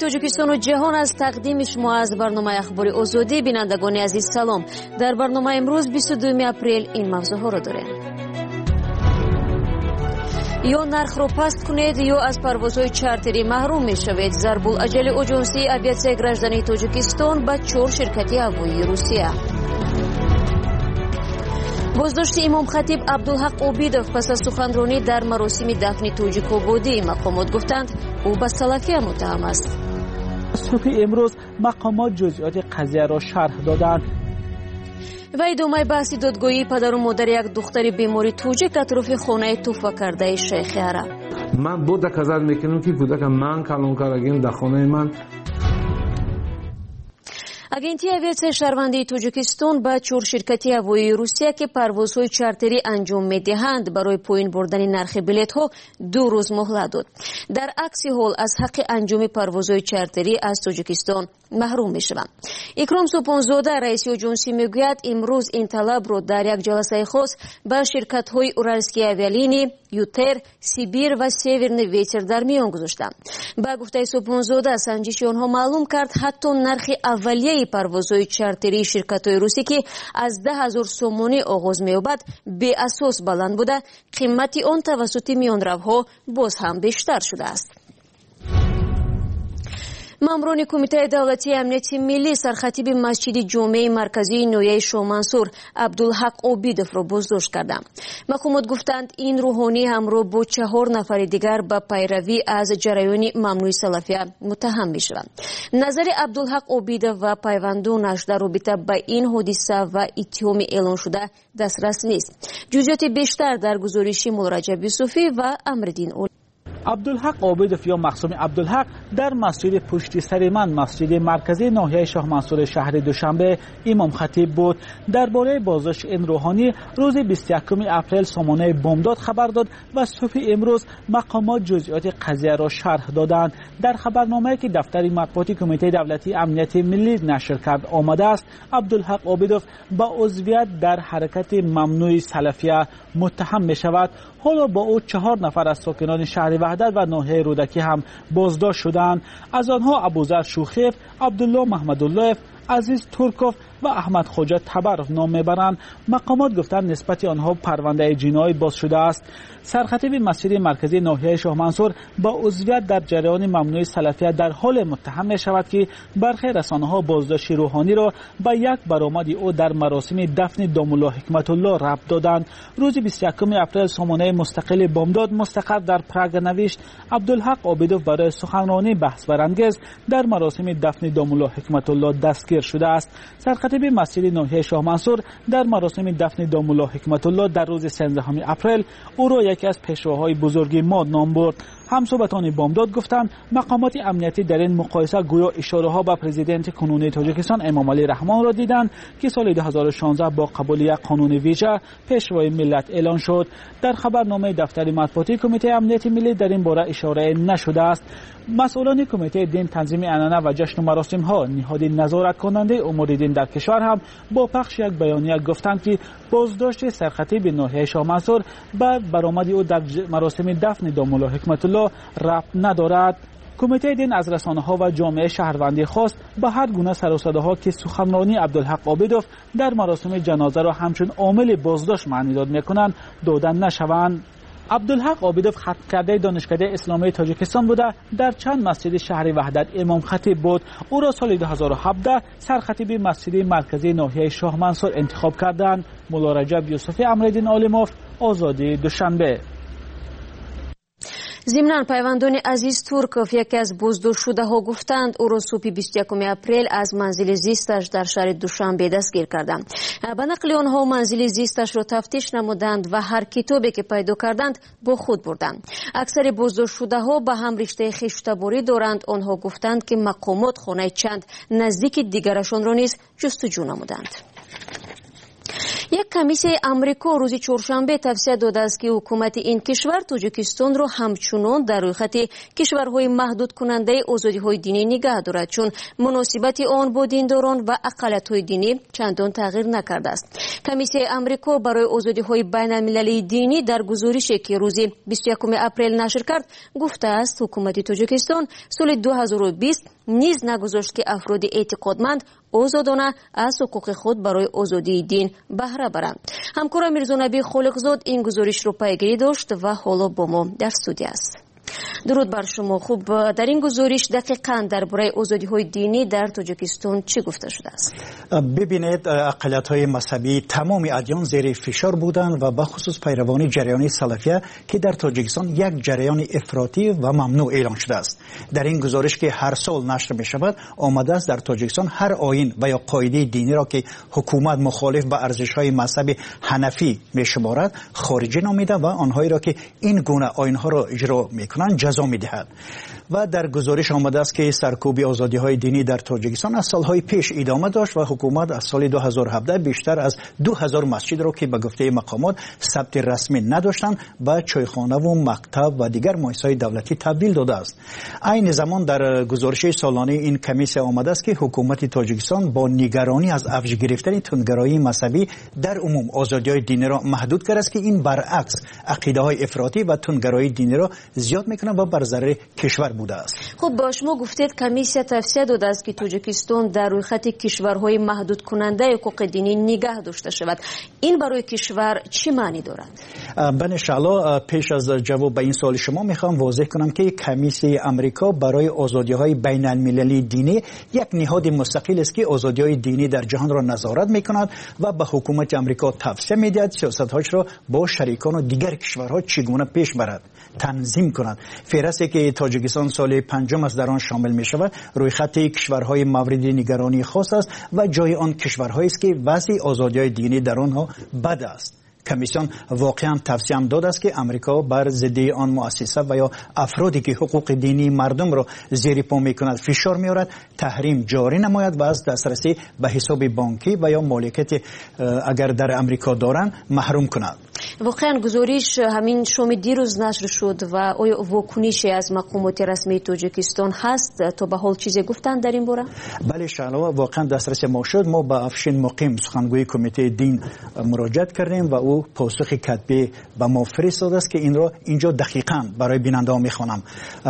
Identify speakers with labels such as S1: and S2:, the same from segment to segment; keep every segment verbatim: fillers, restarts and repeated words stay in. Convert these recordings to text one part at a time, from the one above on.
S1: توجیکستان و جهان از تقدیم شما از برنامه اخبار آزادی. بینندگان عزیز سلام. در برنامه امروز بیست و دوم اپریل این موضوع ها را داریم. یا نرخ را پست کنید یا از پروازهای چارتری محروم می شوید. ضرب الاجل اجنسی اویاسیای گراجدانی توجیکستان به چهار شرکتی هوایی روسیه. بازداشت امام خطیب عبدالحق عبیدов پس از سخنرانی در مراسم دفن توجیک‌آبادی. مقامات گفتند او به سلفیه متهم است.
S2: صبح امروز مقامات جزئیات قضیه را شرح دادند.
S1: و ادامه بحث دادگاهی پدر و مادر یک دختر بیماری توجیک اطراف خانه توفه کرده شیخ عرب.
S3: من بود کزار میکنم که کودک من کلان کارگیم در خانه من.
S1: агенти авиатсияи шаҳрвандии тоҷикистон ба чор ширкати ҳавоии русия ки парвозҳои чартерӣ анҷом медиҳанд барои поин бурдани нархи билетҳо ду рӯз муҳлат дод. дар акси ҳол аз ҳаққи анҷоми парвозҳои чартерӣ аз тоҷикистон маҳрум мешаванд. икром сӯпонзода раиси оҷонсӣ мегӯяд имрӯз ин талабро дар як ҷаласаи хос ба ширкатҳои уральские авиалинии ютер, сибир ва северный ветер дар миён гузоштанд. ба гуфтаи сӯпонзода санҷиши онҳо маълум кард ҳатто нархи аввалияи парвозҳои чартерии ширкатҳои русӣ ки аз даҳ ҳазор сомонӣ оғоз меёбад беасос баланд буда, қимати он тавассути миёнравҳо боз ҳам бештар шудааст. мамурони кумитаи давлатии амнияти миллӣ сархатиби масҷиди ҷомеаи марказии ноҳияи шоҳмансур абдулҳақ обидовро боздошт карданд. мақомот гуфтанд ин рӯҳонӣ ҳамроҳ бо чаҳор нафари дигар ба пайравӣ аз ҷараёни мамнӯи салафия муттаҳам мешаванд. назари абдулҳақ обидов ва пайвандонаш дар робита ба ин ҳодиса ва иттиҳоми эълоншуда дастрас нест. ҷузъиёти бештар дар гузориши мулраҷаб юсуфӣ ва амриддин оли.
S2: عبدالحق عبیدов یا مخصوم عبدالحق در مسجد پشت سر من مسجد مرکزی ناحیه شاه منصور شهر دوشنبه امام خطیب بود. درباره بازداشت این روحانی روز بیست و یکم اپریل سامانه بامداد خبر داد و صبح امروز مقامات جزئیات قضیه را شرح دادند. در خبرنامه‌ای که دفتر مطبوعاتی کمیته دولتی امنیت ملی نشر کرد آمده است عبدالحق عبیدov با عضویت در حرکت ممنوع سلفیه متهم می شود. حالا با او چهار نفر از ساکنان شهر وحدت و ناحیه رودکی هم بازداشت شدند. از آنها ابوذر شوخیف، عبدالله محمدالله، عزیز ترکوف و احمد خوجه تبرف نام میبرند. مقامات گفتند نسبت آنها پرونده جنایی باز شده است. سرخطیب مسجد مرکزی ناحیه شاه منصور با عضویت در جریان ممنوع سلفیه در حال متهم می شود که برخی رسانه‌ها بازداشت روحانی را با یک برآمد او در مراسم دفن دامالله حکمت الله ربط دادند. روز بیست و یکم اپریل سامانه مستقل بامداد مستقر در پراگ نوشت عبدالحق عبیدov برای سخنرانی بحث برانگیز در مراسم دفن دامالله حکمت الله دستگیر شده است. سرخطیب مسجد ناحیه شاه منصور در مراسم دفن دامالله حکمت الله در روز سیزدهم اپریل او را یکی از پیشواهای بزرگ ما نام برد. همصحبتان بامداد گفتند مقامات امنیتی در این مقایسه گویا اشاره ها به پرزیدنت کنونی تاجیکستان امام علی رحمان را دیدند که سال دو هزار و شانزده با قبول یک قانون ویژه پیشوای ملت اعلان شد. در خبرنامه دفتر مطبوعاتی کمیته امنیتی ملی در این باره اشاره نشده است. مسئولان کمیته دین تنظیم عنعنه و جشن و مراسم ها نهاد نظارت کننده امور دین در کشور هم با پخش یک بیانیه گفتند که بازداشت سرخطیب ناحیه شاه منصور بر برآمد او در مراسم دفن دامالله حکمت الله ربط ندارد. کمیته دین از رسانه‌ها و جامعه شهروندی خواست به هر گونه سر و صداها که سخنرانی عبدالحق عبیدov در مراسم جنازه را همچون عامل بازداشت معنی داد میکنند دادن نشوند. عبدالحق عبیدov ختم کرده دانشکده اسلامی تاجیکستان بوده در چند مسجد شهر وحدت امام خطیب بود. او را سال دو هزار و هفده سرخطیب مسجد مرکزی ناحیه شاه منصور انتخاب کردند. مولا رجب یوسفی، امرالدین عالموف، آزادی دوشنبه.
S1: ضمناً пайвандони азиз турков яке аз боздоштшудаҳо гуфтанд ӯро субҳи бисту якуми апрел аз манзили зисташ дар шаҳри душанбе дастгир карданд. ба нақли онҳо манзили зисташро тафтиш намуданд ва ҳар китобе ки пайдо карданд бо худ бурданд. аксари боздоштшудаҳо ба ҳам риштаи хештаборӣ доранд. онҳо гуфтанд ки мақомот хонаи чанд наздики дигарашонро низ ҷустуҷӯ намуданд. یک کمیسیه آمریکا روز چهارشنبه توصیه داده است که حکومت این کشور تاجیکستان را همچنان در روی خط کشورهای محدود کننده آزادی‌های دینی نگه دارد، چون مناسبت آن با دینداران و اقلیت‌های دینی چندان تغییر نکرده است. کمیسیه آمریکا برای آزادی‌های بین‌المللی دینی در گزارشی که روز بیست و یکم اپریل نشر کرد گفته است حکومت تاجیکستان سال دو هزار و بیست نیز نگذاشت که افراد اعتقادمند آزادانه از حقوق خود برای آزادی دین بهره برند. همکارم میرزانبی خالقزاد این گزارش رو پیگیری داشت و حالا با ما در استودیو است. درود بر شما. خوب، در این گزارش دقیقاً درباره آزادی‌های دینی در تاجیکستان چی گفته شده است؟
S4: ببینید، اقلیت‌های مذهبی تمام ادیان زیر فشار بودند و به خصوص پیروان جریان سلفیه که در تاجیکستان یک جریان افراطی و ممنوع اعلان شده است. در این گزارش که هر سال نشر می شود آمده است در تاجیکستان هر آیین و یا قاعده دینی را که حکومت مخالف به ارزش‌های مذهبی حنفی می شمارد خارجی نامیده و آنهایی را که این گونه آیین‌ها را اجرا می‌کنند جزا می‌دهد. و در گزارش آمده است که سرکوب آزادی‌های دینی در تاجیکستان از سالهای پیش ادامه داشت و حکومت از سال دو هزار و هفده بیشتر از دو هزار مسجد را که به گفته مقامات ثبت رسمی نداشتند به چایخانه و مکتب و دیگر مؤسسات دولتی تبدیل داده است. این زمان در گزارش سالانه این کمیسیه آمده است که حکومت تاجیکستان با نگرانی از افزایش گرفتن تندگرایی مذهبی در عموم آزادی‌های دینی را محدود کرده است که این برعکس عقیده‌های افراطی و تندگرایی دینی را زیاد می‌کنه و بر ضرر کشور بوده است.
S1: خب، با شما گفتید کمیسیه توصیه داده است که تاجیکستان در روی خط کشورهای محدود کننده حقوق دینی نگه داشته شود. این برای کشور چی معنی دارد؟
S4: بله انشاءالله پیش از جواب به این سوال شما میخوام واضح کنم که کمیسیه آمریکا برای آزادی‌های بین‌المللی دینی یک نهاد مستقل است که آزادی‌های دینی در جهان را نظارت میکند و به حکومت آمریکا توصیه میدهد سیاست‌هاش را با شریکان و دیگر کشورها چگونه پیش برد، تنظیم کند. فهرستی که تاجیکستان سال پنجم از در آن شامل می شود روی خط کشورهای مورد نگرانی خاص است و جای آن کشورهایی است که وضع آزادی‌های دینی در آنها بد است. کمیسیون واقعا توصیه هم داده است که آمریکا بر ضد آن مؤسسه و یا افرادی که حقوق دینی مردم را زیر پا می‌کند فشار می‌آورد، تحریم جاری نماید و از دسترسی به حساب بانکی و یا مالکیت اگر در آمریکا دارند محروم کند.
S1: واقعا گزارش همین شام دیروز نشر شد و آیا واکنشی از مقامات رسمی تاجیکستان هست؟ تا به حال چیزی گفتن در این باره؟
S4: بله شالا واقعا دسترسی ما شد. ما با افشین مقیم سخنگوی کمیته دین مراجعه کردیم و او پاسخ کتبی به ما فرستاده است که این را اینجا دقیقاً برای بیننده ها میخوانم.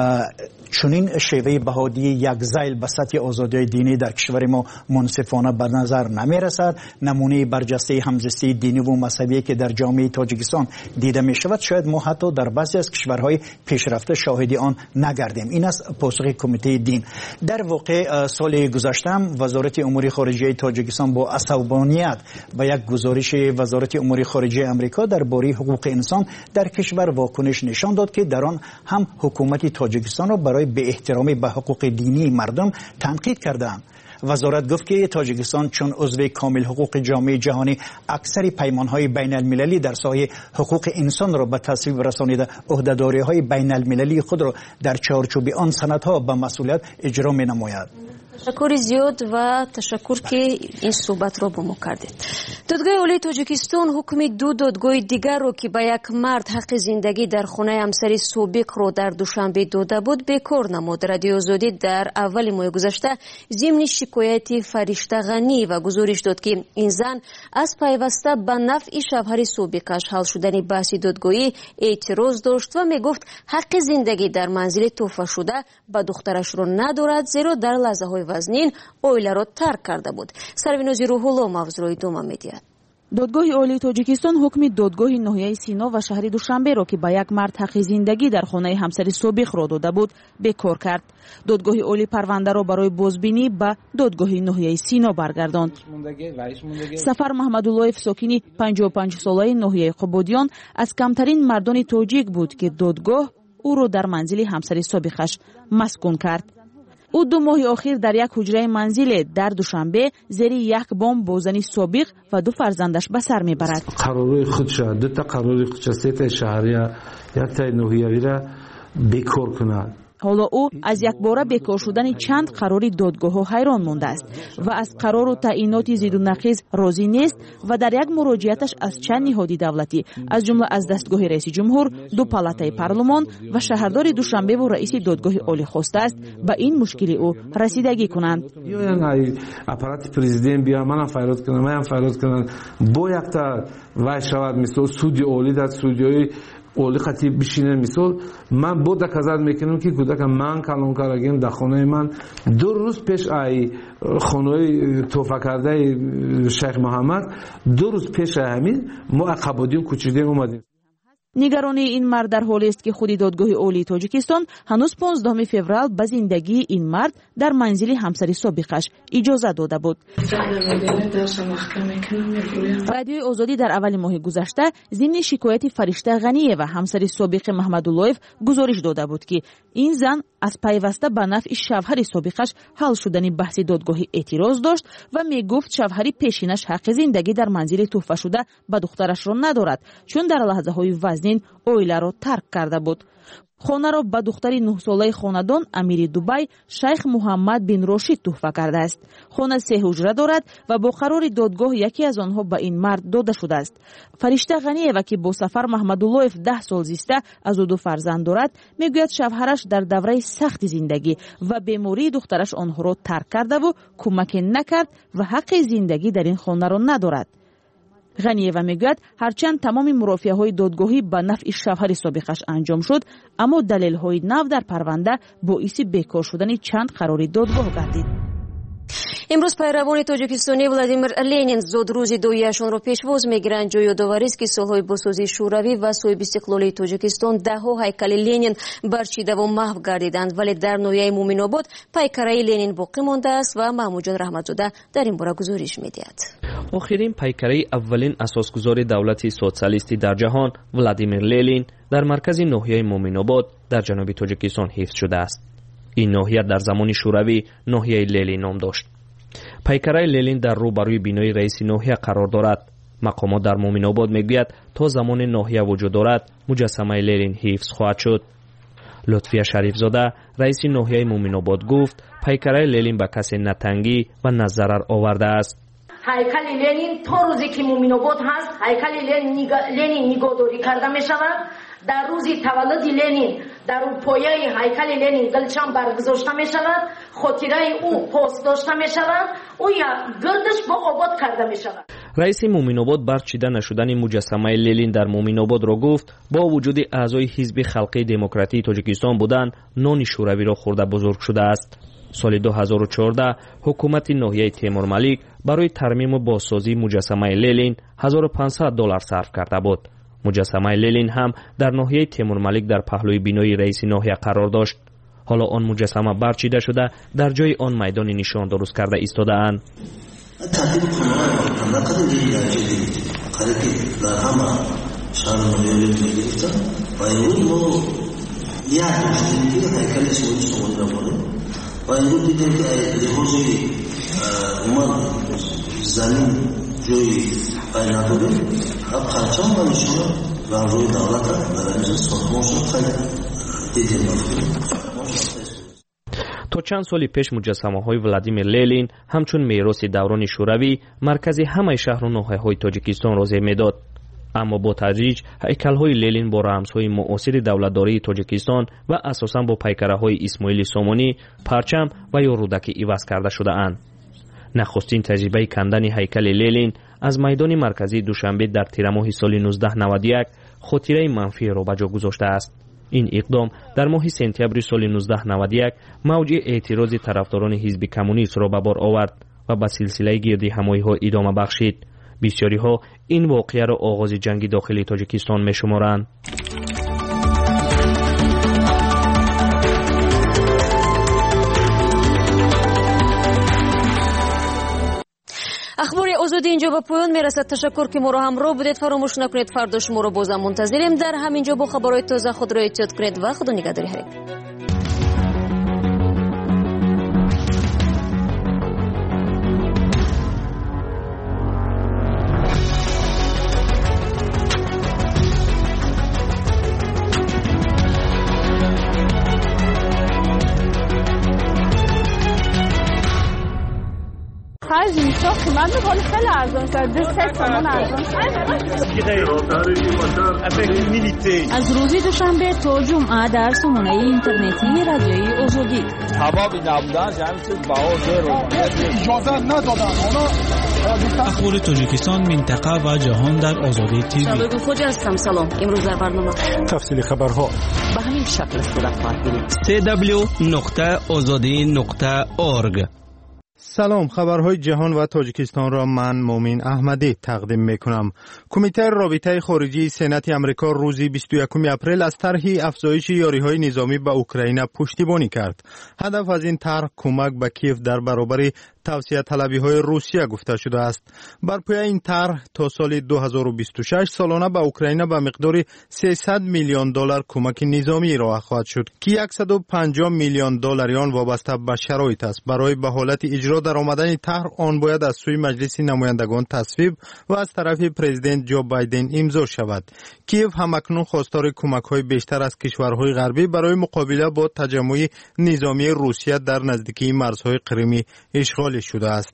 S4: چنین شیوه بهادی یک زیل به سطح آزادی دینی در کشور ما منصفانه به نظر نمی رسد. نمونه برجسته همزیستی دینی و مذهبی که در جامعه تاجیکستان دیده می شود شاید ما حتی در بعضی از کشورهای پیشرفته شاهدی آن نگردیم. این است پاسخ کمیته دین. در واقع سال گذشته وزارت امور خارجه تاجیکستان با عصبانیت به یک گزارش وزارت امور خارجه آمریکا درباره حقوق انسان در کشور واکنش نشان داد که در آن هم حکومت تاجیکستان را برای به احترامی به حقوق دینی مردم تنقید کردند. وزارت گفت که تاجیکستان چون عضو کامل حقوق جامعه جهانی اکثر پیمانهای بین المللی در ساحه حقوق انسان را به تصویب رسانیده عهده‌داری‌های بین المللی خود را در چارچوب آن سندها به مسئولیت اجرا می نماید.
S1: تشکر زیاد و تشکر که این صحبت را با ما کردید. دادگاه عالی تاجیکستان حکم دو دادگاه دیگر را که به یک مرد حق زندگی در خانه همسر سابق را در دوشنبه داده بود بیکار نمود. رادیو آزادی در اول ماه گذشته ضمن شکایت فرشته غنی و گزارش داد که این زن از پیوسته به نفع شوهر سابقش حل شدن بحث دادگاهی اعتراض داشت و می گفت حق زندگی در منزل توفی شده به دخترش را ندارد، زیرا در لحظه های وزنین اویله را ترک کرده بود. سروینوزی روح‌الله موضوع را ادامه می‌دهد.
S5: دادگاه عالی تاجیکستان حکم دادگاه ناحیه سینا و شهر دوشنبه را که به یک مرد حق زندگی در خانه همسر سابق را داده بود بیکار کرد. دادگاه عالی پرونده را برای بازبینی به دادگاه ناحیه سینا برگرداند. سفر محمدالله ساکنی پنجاه و پنج ساله ناحیه قبادیان از کمترین مردان تاجیک بود که دادگاه او را در منزل همسر سابقش مسکون کرد. او دو ماه اخیر در یک حجره منزل در دوشنبه زیر یک بمب با زن سابق و دو فرزندش به سر میبرد.
S3: قرار خودش دو تا قرار خودش سه تا شهریه یک تا ناحیه‌ای را بیکار کنه.
S5: ҳоло ӯ аз якбора бекор шудани чанд қарори додгоҳҳо ҳайрон мондааст ва аз қарору таъиноти зидду нақиз розӣ нест ва дар як муроҷиаташ аз чанд ниҳоди давлатӣ аз ҷумла аз дастгоҳи раиси ҷумҳур, ду палатаи парлумон ва шаҳрдори Душанбеву раиси додгоҳи олӣ хостааст ба ин мушкили ӯ расидагӣ кунанд.
S3: аппарати президент биё манам файрод кунам манам файрод кунам бо якта вай шавад мисол суди олӣ дар судиёи оли қатиб бишине мисол ман бо доказат мекунам ки кӯдака ман калон карагем дар хонаи ман ду рӯз пеш ай хонаи тӯҳфакардаи шейх муҳаммад ду рӯз пеш ай ҳамин мо ақабодим кӯчидем омадем.
S5: нигаронии ин мард дар ҳолест ки худи додгоҳи олии тоҷикистон ҳанӯз понздаҳуми феврал ба зиндагии ин мард дар манзили ҳамсари собиқаш иҷозат дода буд. радиои озодӣ дар аввали моҳи гузашта зимни шикояти Фаришта Ғаниева ҳамсари собиқи Маҳмадуллоев гузориш дода буд ки ин зан аз пайваста ба нафъи шавҳари собиқаш ҳал шудани баҳси додгоҳӣ эътироз дошт ва мегуфт шавҳари пешинаш ҳаққи зиндагӣ дар манзили тӯҳфашуда ба духтарашро надорад, чун дар лаҳзаҳои вазнин оиларо тарк карда буд. хонаро ба духтари нӯҳсолаи хонадон амири Дубай Шайх Муҳаммад бин Рошид тӯҳфа кардааст. хона се ҳуҷра дорад ва бо қарори додгоҳ яке аз онҳо ба ин мард дода шудааст. Фаришта Ғаниева ки бо Сафар Маҳмадуллоев даҳ сол зиста аз ӯ ду фарзанд дорад, мегӯяд шавҳараш дар давраи сахти зиндагӣ ва бемории духтараш онҳоро тарк кардаву кӯмаке накард ва ҳаққи зиндагӣ дар ин хонаро надорад. Ғаниева мегӯяд ҳарчанд тамоми мурофиаҳои додгоҳӣ ба нафъи шавҳари собиқаш анҷом шуд, аммо далелҳои нав дар парванда боиси бекор шудани чанд қарори додгоҳ гардид.
S1: имрӯз пайравони тоҷикистонӣ Владимир Ленин зодрӯзи дуяшонро пешвоз мегиранд. ҷо ёдоварист ки солҳои босозии шӯравӣ ва соҳиб истиқлолии Тоҷикистон даҳҳо ҳайкали Ленин барчидаву маҳв гардиданд, вале дар ноҳияи Муминобод пайкараи Ленин боқӣ мондааст ва Маҳмудҷон Раҳматзода дар ин бора гузориш медиҳад.
S6: охирин пайкараи аввалин асосгузори давлати социалистӣ дар ҷаҳон Владимир Ленин дар маркази ноҳияи Муминобод дар ҷануби Тоҷикистон ҳифз шудааст. ин ноҳия дар замони шӯравӣ ноҳияи Ленин ном дошт. пайкараи Ленин дар рӯбарӯи бинои раиси ноҳия қарор дорад. мақомот дар Муминобод мегӯяд то замони ноҳия вуҷуд дорад муҷассамаи Ленин ҳифз хоҳад шуд. лутфия Шарифзода раиси ноҳияи Муминобод гуфт пайкараи Ленин ба касе на тангӣ ва на зарар овардааст.
S7: ҳайкали Ленин то рӯзе ки Муминобод ҳаст, ҳайкали Ленин нигоҳдорӣ карда мешавад. дар рӯзи таваллуди Ленин дар пояи ҳайкали Ленин дилчам баргузошта мешавад, хотираи ӯ пост дошта мешавад, ӯ гирдаш бо обод карда мешавад.
S6: раиси Муминобод барчида нашудани муҷассамаи Ленин дар Муминободро гуфт бо вуҷуди аъзои ҳизби халқии демократии Тоҷикистон будан нони шӯравиро хӯрда бузург шудааст. соли ду ҳазору чордаҳ ҳукумати ноҳияи Темурмалик барои тармиму бозсозии муҷассамаи Ленин ҳазору пансад доллар сарф карда буд. муҷассамаи Ленин ҳам дар ноҳияи Темурмалик дар паҳлӯи бинои раиси ноҳия қарор дошт. ҳоло он муҷассама барчида шуда дар ҷои он майдони нишон дуруст карда истодаанд.
S8: و امروز دیدیم که لحاظ اومد زمین جوی پای نداره اب خرچان و نشانه و روی دولت در اینجا ساختمان شد خیلی دیدیم
S6: то чанд соли пеш муҷассамаҳои Владимир Ленин ҳамчун мероси даврони шӯравӣ маркази ҳамаи шаҳру ноҳияҳои Тоҷикистонро зеб медод. аммо бо тадриҷ ҳайкалҳои Ленин бо рамзҳои муосири давлатдории Тоҷикистон ва асосан бо пайкараҳои Исмоили Сомонӣ, парчам ва ё рӯдакӣ иваз карда шудаанд. нахустин таҷрибаи кандани ҳайкали Ленин аз майдони марказии Душанбе дар тирамоҳи соли нуздаҳ навад и як хотираи манфиеро ба ҷо гузоштааст. ин иқдом дар моҳи сентябри соли нуздаҳ навад и як мавҷи эътирози тарафдорони ҳизби коммунистро ба бор овард ва ба силсилаи гирдиҳамоиҳо идома бахшид. бисёриҳо ин воқеаро оғози ҷанги дохилии Тоҷикистон мешуморанд.
S1: ахбори озодӣ инҷо ба поён мерасад. ташаккур ки моро ҳамроҳ будед. фаромӯш накунед фардо шуморо бозам мунтазирем. дар ҳаминҷо бо хабарҳои тоза худро эҳтиёт кунед ва худо нигаҳдори ҳаред.
S9: خرج میشه قیمت ولی خیلی ارزان شد. دو سه تومن ارزان شد.
S5: از روز دوشنبه تا جمعه در سامانه اینترنتی رادیوی آزادی.
S10: حبابی نبودن جمعی چیز باور زیرو
S11: اجازه ندادن.
S12: اخبار تاجیکستان، منطقه و جهان در آزادی تیوی.
S1: شباب خوش هستم. سلام. امروز در برنامه
S4: تفصیل خبرها
S1: به همین شکل صورت خواهد گرفت.
S13: سی دبلیو نقطه آزادی نقطه اورگ.
S14: سلام، خبرهای جهان و تاجیکستان را من مومین احمدی تقدیم میکنم. کمیته رابطه خارجی سنات آمریکا روز بیست و یکم اپریل از طرح افزایش یاریهای نظامی به اوکراین پشتیبانی کرد. هدف از این طرح کمک به کیف در برابر توسعه طلبی های روسیه گفته شده است. بر پایه این طرح تا سال دو هزار و بیست و شش سالانه به اوکراین به مقدار سیصد میلیون دلار کمک نظامی ارائه خواهد شد که صد و پنجاه میلیون دلار آن وابسته به شرایط است. برای به حالت اجرا در آمدن طرح آن باید از سوی مجلس نمایندگان تصویب و از طرف پرزیدنت جو بایدن امضا شود. کیف همکنون خواستار کمک‌های بیشتر از کشورهای غربی برای مقابله با تجمع نظامی روسیه در نزدیکی مرزهای قرمی اشغال شده است.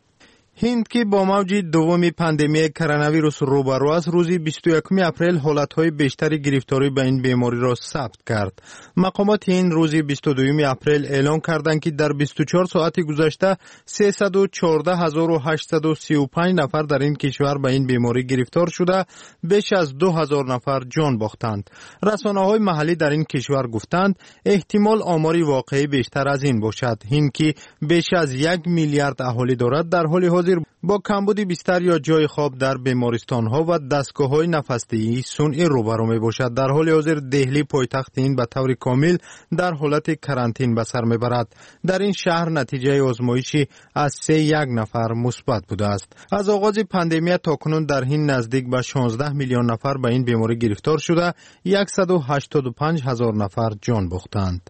S14: هند که با موج دوم پاندمی کرونا ویروس روبرو است، روز بیست و یکم اپریل حالتهای بیشتری گرفتاری به این بیماری را ثبت کرد. مقامات هند روز بیست و دوم اپریل اعلام کردند که در بیست و چهار ساعت گذشته سیصد و چهارده هزار و هشتصد و سی و پنج نفر در این کشور به این بیماری گرفتار شده، بیش از دو هزار نفر جان باختند. رسانه‌های محلی در این کشور گفتند احتمال آماری واقعی بیشتر از این باشد. هند که بیش از یک میلیارد اهالی دارد، در حال حاضر با کمبود بیستر یا جای خواب در بیمارستان‌ها و دستگاه‌های نفس‌دهی صنعی روبرو می‌باشد. در حال حاضر دهلی پایتخت این به طور کامل در حالت کرانتین به سر می‌برد. در این شهر نتیجه آزمایشی از سه یک نفر مثبت بوده است. از آغاز پاندمی تاکنون در هند نزدیک به شانزده میلیون نفر به این بیماری گرفتار شده، صد و هشتاد و پنج هزار نفر جان باختند.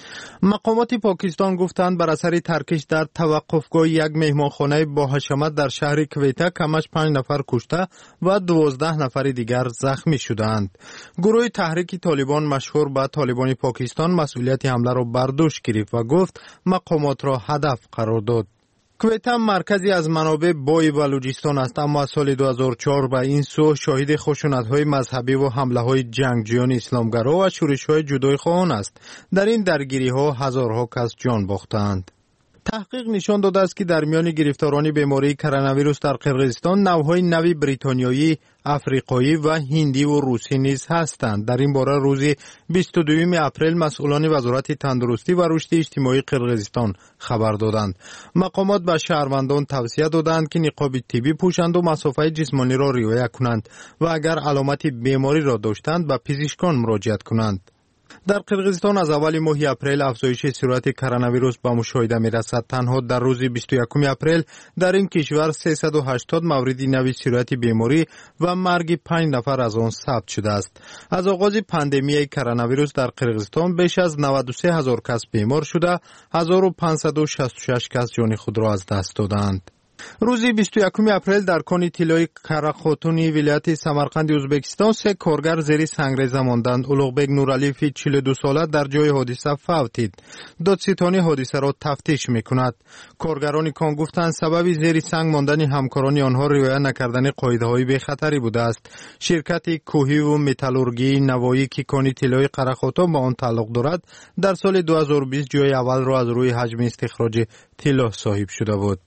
S14: مقامات پاکستان گفتند بر اثر ترکش در توقفگاه یک مهمانخانه با حشمت در شهر کویته کمش پنج نفر کشته و دوازده نفر دیگر زخمی شدند. گروه تحریک طالبان مشهور به طالبان پاکستان مسئولیت حمله را بر دوش گرفت و گفت مقامات را هدف قرار داد. کویته مرکزی از منابع بای بلوچستان است، اما از سال دو هزار و چهار به این سو شاهد خشونت‌های مذهبی و حمله‌های جنگجویان اسلامگرا و شورش‌های جدای خواهان است. در این درگیری‌ها هزارها کس جان باختند. تحقیق نشان داده است که در میان گرفتاران بیماری کرونا ویروس در قرقیزستان نوع‌های نوی بریتانیایی، افریقایی و هندی و روسی نیز هستند. در این باره روز بیست و دوم اپریل مسئولان وزارت تندرستی و رشد اجتماعی قرقیزستان خبر دادند. مقامات به شهروندان توصیه دادند که نقاب طبی پوشند و مسافه جسمانی را رعایت کنند و اگر علامت بیماری را داشتند به پزشکان مراجعت کنند. در قرقیزستان از اول ماه اپریل افزایش سرعت کرونا ویروس به مشاهده می رسد. تنها در روز بیست و یکم اپریل در این کشور سیصد و هشتاد مورد نوی سرعت بیماری و مرگ پنج نفر از آن ثبت شده است. از آغاز پاندمی کرونا ویروس در قرقیزستان بیش از نود و سه هزار کس بیمار شده، هزار و پانصد و شصت و شش کس جان خود را از دست دادند. روز بیست و یکم اپریل در کان طلای قرخاتونی ولایت سمرقند ازبکستان سه کارگر زیر سنگریزه ماندند. اولوغبک نورالیفی چهل و دو ساله در جای حادثه فوتید. دادستانی حادثه را تفتیش میکند. کارگران کان گفتند سبب زیر سنگ ماندن همکاران آنها رعایت نکردن قاعده‌های بی خطری بوده است. شرکت کوهی و متالورگی نوایی که کان طلای قرخاتون با آن تعلق دارد در سال دو هزار و بیست جای اول را از روی حجم استخراج طلا صاحب شده بود.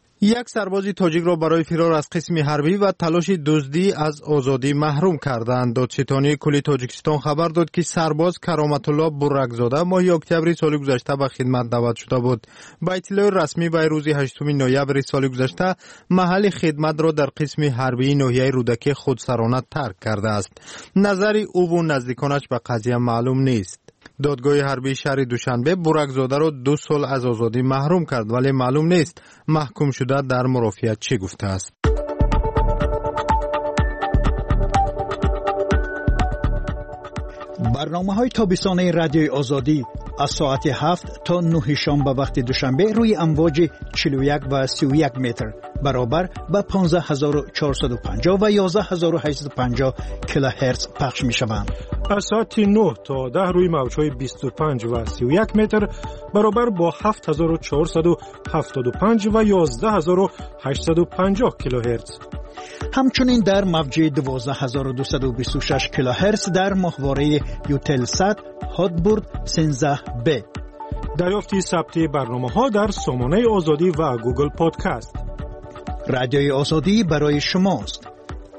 S14: یک سرباز تاجیک را برای فرار از قسم حربی و تلاش دزدی از آزادی محروم کردند. دادستانی کل تاجیکستان خبر داد که سرباز کرامت الله برکزاده ماه اکتبر سال گذشته به خدمت دعوت شده بود. با اطلاع رسمی به روز هشتم نوامبر سال گذشته محل خدمت را در قسم حربی ناحیه رودکی خودسرانه ترک کرده است. نظر او و نزدیکانش به قضیه معلوم نیست. دادگاه حربی شهر دوشنبه برکزاده را دو سال از آزادی محروم کرد، ولی معلوم نیست محکوم شده در مرافعت چه گفته است.
S4: برنامه‌های تابستانه رادیوی آزادی از ساعت هفت تا نه شام به وقت دوشنبه روی امواج چهل و یک و سی و یک متر برابر به پانزده هزار و چهارصد و پنجاه و یازده هزار و هشتصد و پنجاه کیلوهرتز پخش می شوند.
S15: از ساعت نه تا ده روی موج‌های بیست و پنج و سی و یک متر برابر با هفت هزار و چهارصد و هفتاد و پنج و یازده هزار و هشتصد و پنجاه کیلوهرتز.
S4: همچنین در موج دوازده هزار و دویست و بیست و شش کیلوهرتز در ماهواره یوتلسات هاتبورد سیزده بی.
S15: دریافتی ثبت برنامه‌ها در سامانه آزادی و گوگل پادکست.
S4: رادیوی آزادی برای شماست.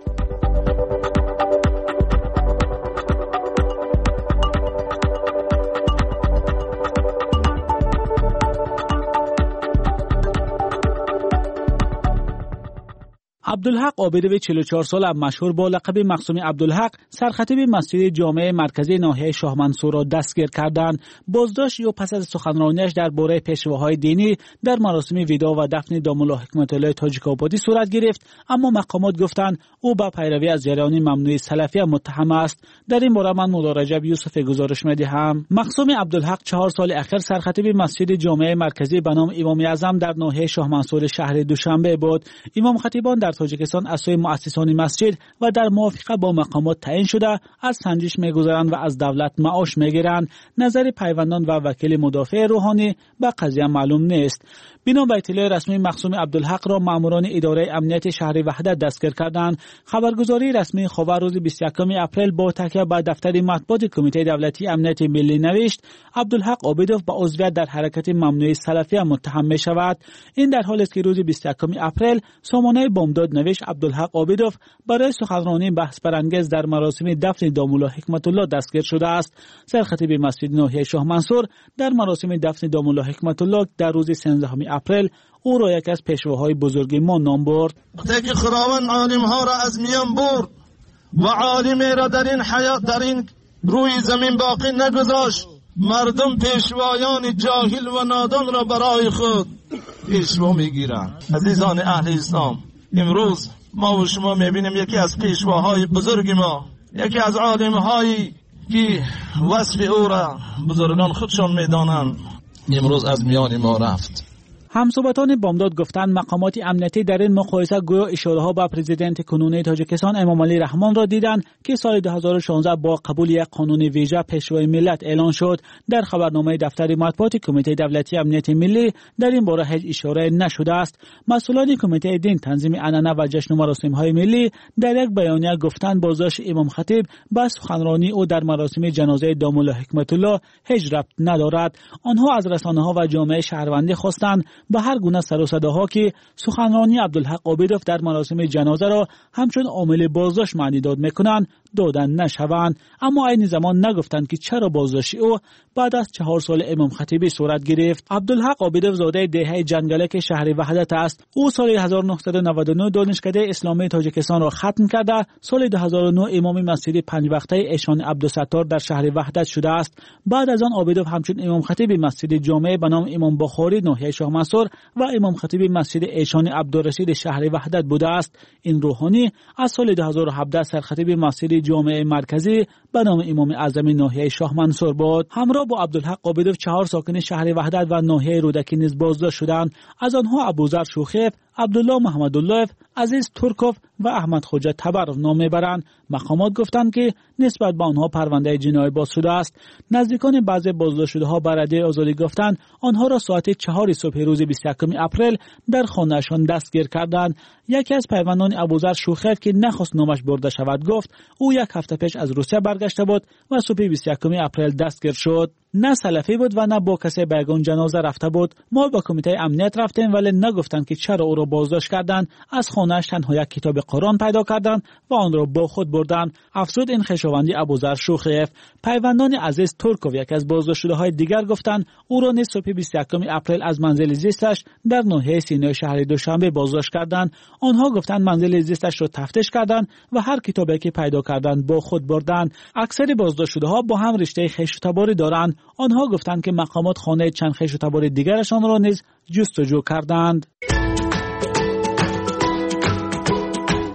S2: عبدالحق عابدی چهل و چهار ساله مشهور با لقب مقسومی عبدالحق سرخطیب مسجد جامع مرکزی ناحیه شاه منصور را دستگیر کردند. بازداشت او پس از سخنرانیش درباره پیشواهای دینی در مراسم ودا و دفن دامالله حکمت الله تاجیک‌آبادی صورت گرفت، اما مقامات گفتند او به پیروی از جریان ممنوع سلفی متهم است. در این باره من مولا رجب یوسف گزارش می‌دهم. مقسومی عبدالحق چهار سال اخیر سرخطیب مسجد جامع مرکزی به نام امام اعظم در ناحیه شاه منصور شهر دوشنبه بود. امام خطیبان در تاجیکستان از سوی مؤسسان مسجد و در موافقه با مقامات تعیین شده از سنجش می‌گذرند و از دولت معاش می‌گیرند. نظر پیوندان و وکیل مدافع روحانی به قضیه معلوم نیست. بنا به اطلاع رسمی مقسوم عبدالحق را ماموران اداره امنیت شهر وحدت دستگیر کردند. خبرگزاری رسمی خبر روز بیست و یکم اپریل با تکیه به دفتر مطبوعات کمیته دولتی امنیت ملی نوشت عبدالحق عابدوف به عضویت در حرکت ممنوع سلفی متهم می شود. این در حالی است که روز بیست و یکم اپریل سامانه بامداد نوشت عبدالحق عابدوف برای سخنرانی بحث برانگیز در مراسم دفن دامالله حکمت الله دستگیر شده است. سرخطیب مسجد ناحیه شاه منصور در مراسم دفن دامالله حکمت الله در روز سیزدهم اپریل او را یک از پیشواهای بزرگ ما نام برد.
S16: وقتی که خداوند عالم ها را از میان برد و عالمی را در این حیات در این روی زمین باقی نگذاشت، مردم پیشوایان جاهل و نادان را برای خود پیشوا میگیرند. عزیزان اهل اسلام، امروز ما و شما میبینیم یکی از پیشواهای بزرگ ما، یکی از عالم هایی که وصف او را بزرگان خودشان میدانند، امروز از میان ما رفت.
S2: همصحبتان بامداد گفتند مقامات امنیتی در این مقایسه گویا اشاره ها به پرزیدنت کنونی تاجیکستان امام علی رحمان را دیدند که سال دو هزار و شانزده با قبول یک قانون ویژه پیشوای ملت اعلان شد. در خبرنامه دفتر مطبوعات کمیته دولتی امنیت ملی در این باره هیچ اشاره نشده است. مسئولان کمیته دین، تنظیم عنعنه و جشن و مراسم های ملی در یک بیانیه گفتند بازداشت امام خطیب به سخنرانی او در مراسم جنازه دامالله حکمت الله هیچ ربط ندارد. آنها از رسانه ها و جامعه شهروندی خواستند به هر گونه سر و صداها که سخنرانی عبدالحق عابدوف در مراسم جنازه را همچون عامل بازداشت معنی داد میکنند دادن نشوند، اما عین زمان نگفتند که چرا بازداشت او بعد از چهار سال امام خطیبی صورت گرفت. عبدالحق عابدوف زاده دهه جنگلک شهر وحدت است. او سال هزار و نهصد و نود و نه دانشکده اسلامی تاجیکستان را ختم کرده. سال دو هزار و نه امام مسجد پنج وقته ایشان عبدالستار در شهر وحدت شده است. بعد از آن عابدوف همچون امام خطیب مسجد جامع به نام امام بخاری ناحیه شاه منصور و امام خطیب مسجد ایشان عبدالرشید شهر وحدت بوده است. این روحانی از سال دو هزار و هفده سرخطیب مسجد جامع مرکزی به نام امام اعظم ناحیه شاه منصور بود. همراه با عبدالحق عابدوف چهار ساکن شهر وحدت و ناحیه رودکی نیز بازداشت شدند. از آنها ابوذر شوخیف، عبدالله محمداللهف، عزیز ترکوف و احمد خوجه تبرف نام میبرند. مقامات گفتند که نسبت به آنها پرونده جنایی باز شده است. نزدیکان بعضی بازداشت شده ها به رادیوی آزادی گفتند آنها را ساعت چهار صبح روز بیست و یکم اپریل در خانه‌شان دستگیر کردند. یکی از پیوندان ابوذر شوخیف که نخواست نامش برده شود گفت او یک هفته پیش از روسیه برگشته بود و صبح بیست و یکم اپریل دستگیر شد. نه سلفی بود و نه با کسی به یگان جنازه رفته بود. ما با کمیته امنیت رفتیم ولی نگفتند که چرا او را بازداشت کردند. از خانه‌اش تنها یک کتاب قرآن پیدا کردند و آن را با خود بردند. افزود این خویشاوندی ابوذر شوخیف. پیوندان عزیز ترکوف یک از بازداشت شده‌های دیگر گفتند او را نیز صبح بیست و یکم اپریل از منزل زیستش در ناحیه سینای شهر دوشنبه بازداشت کردند. آنها گفتند منزل زیستش را تفتیش کردند و هر کتابی که پیدا کردند با خود بردند. اکثر بازداشت شده‌ها با هم رشته خویش و تباری دارند. آنها گفتند که مقامات خانه چند خویش و تبار دیگرشان را نیز جستجو کردند.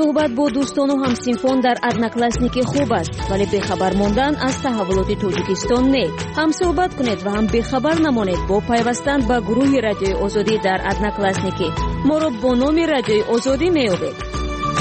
S1: صحبت با دوستان و همسینفان در ادناکلاسنیک خوب است، ولی بخبر ماندن از تحولات تاجیکستان نه. هم صحبت کنید و هم بخبر نمانید با پیوستن به گروه رادیوی آزادی در ادناکلاسنیک. ما را با نام رادیوی آزادی میابید.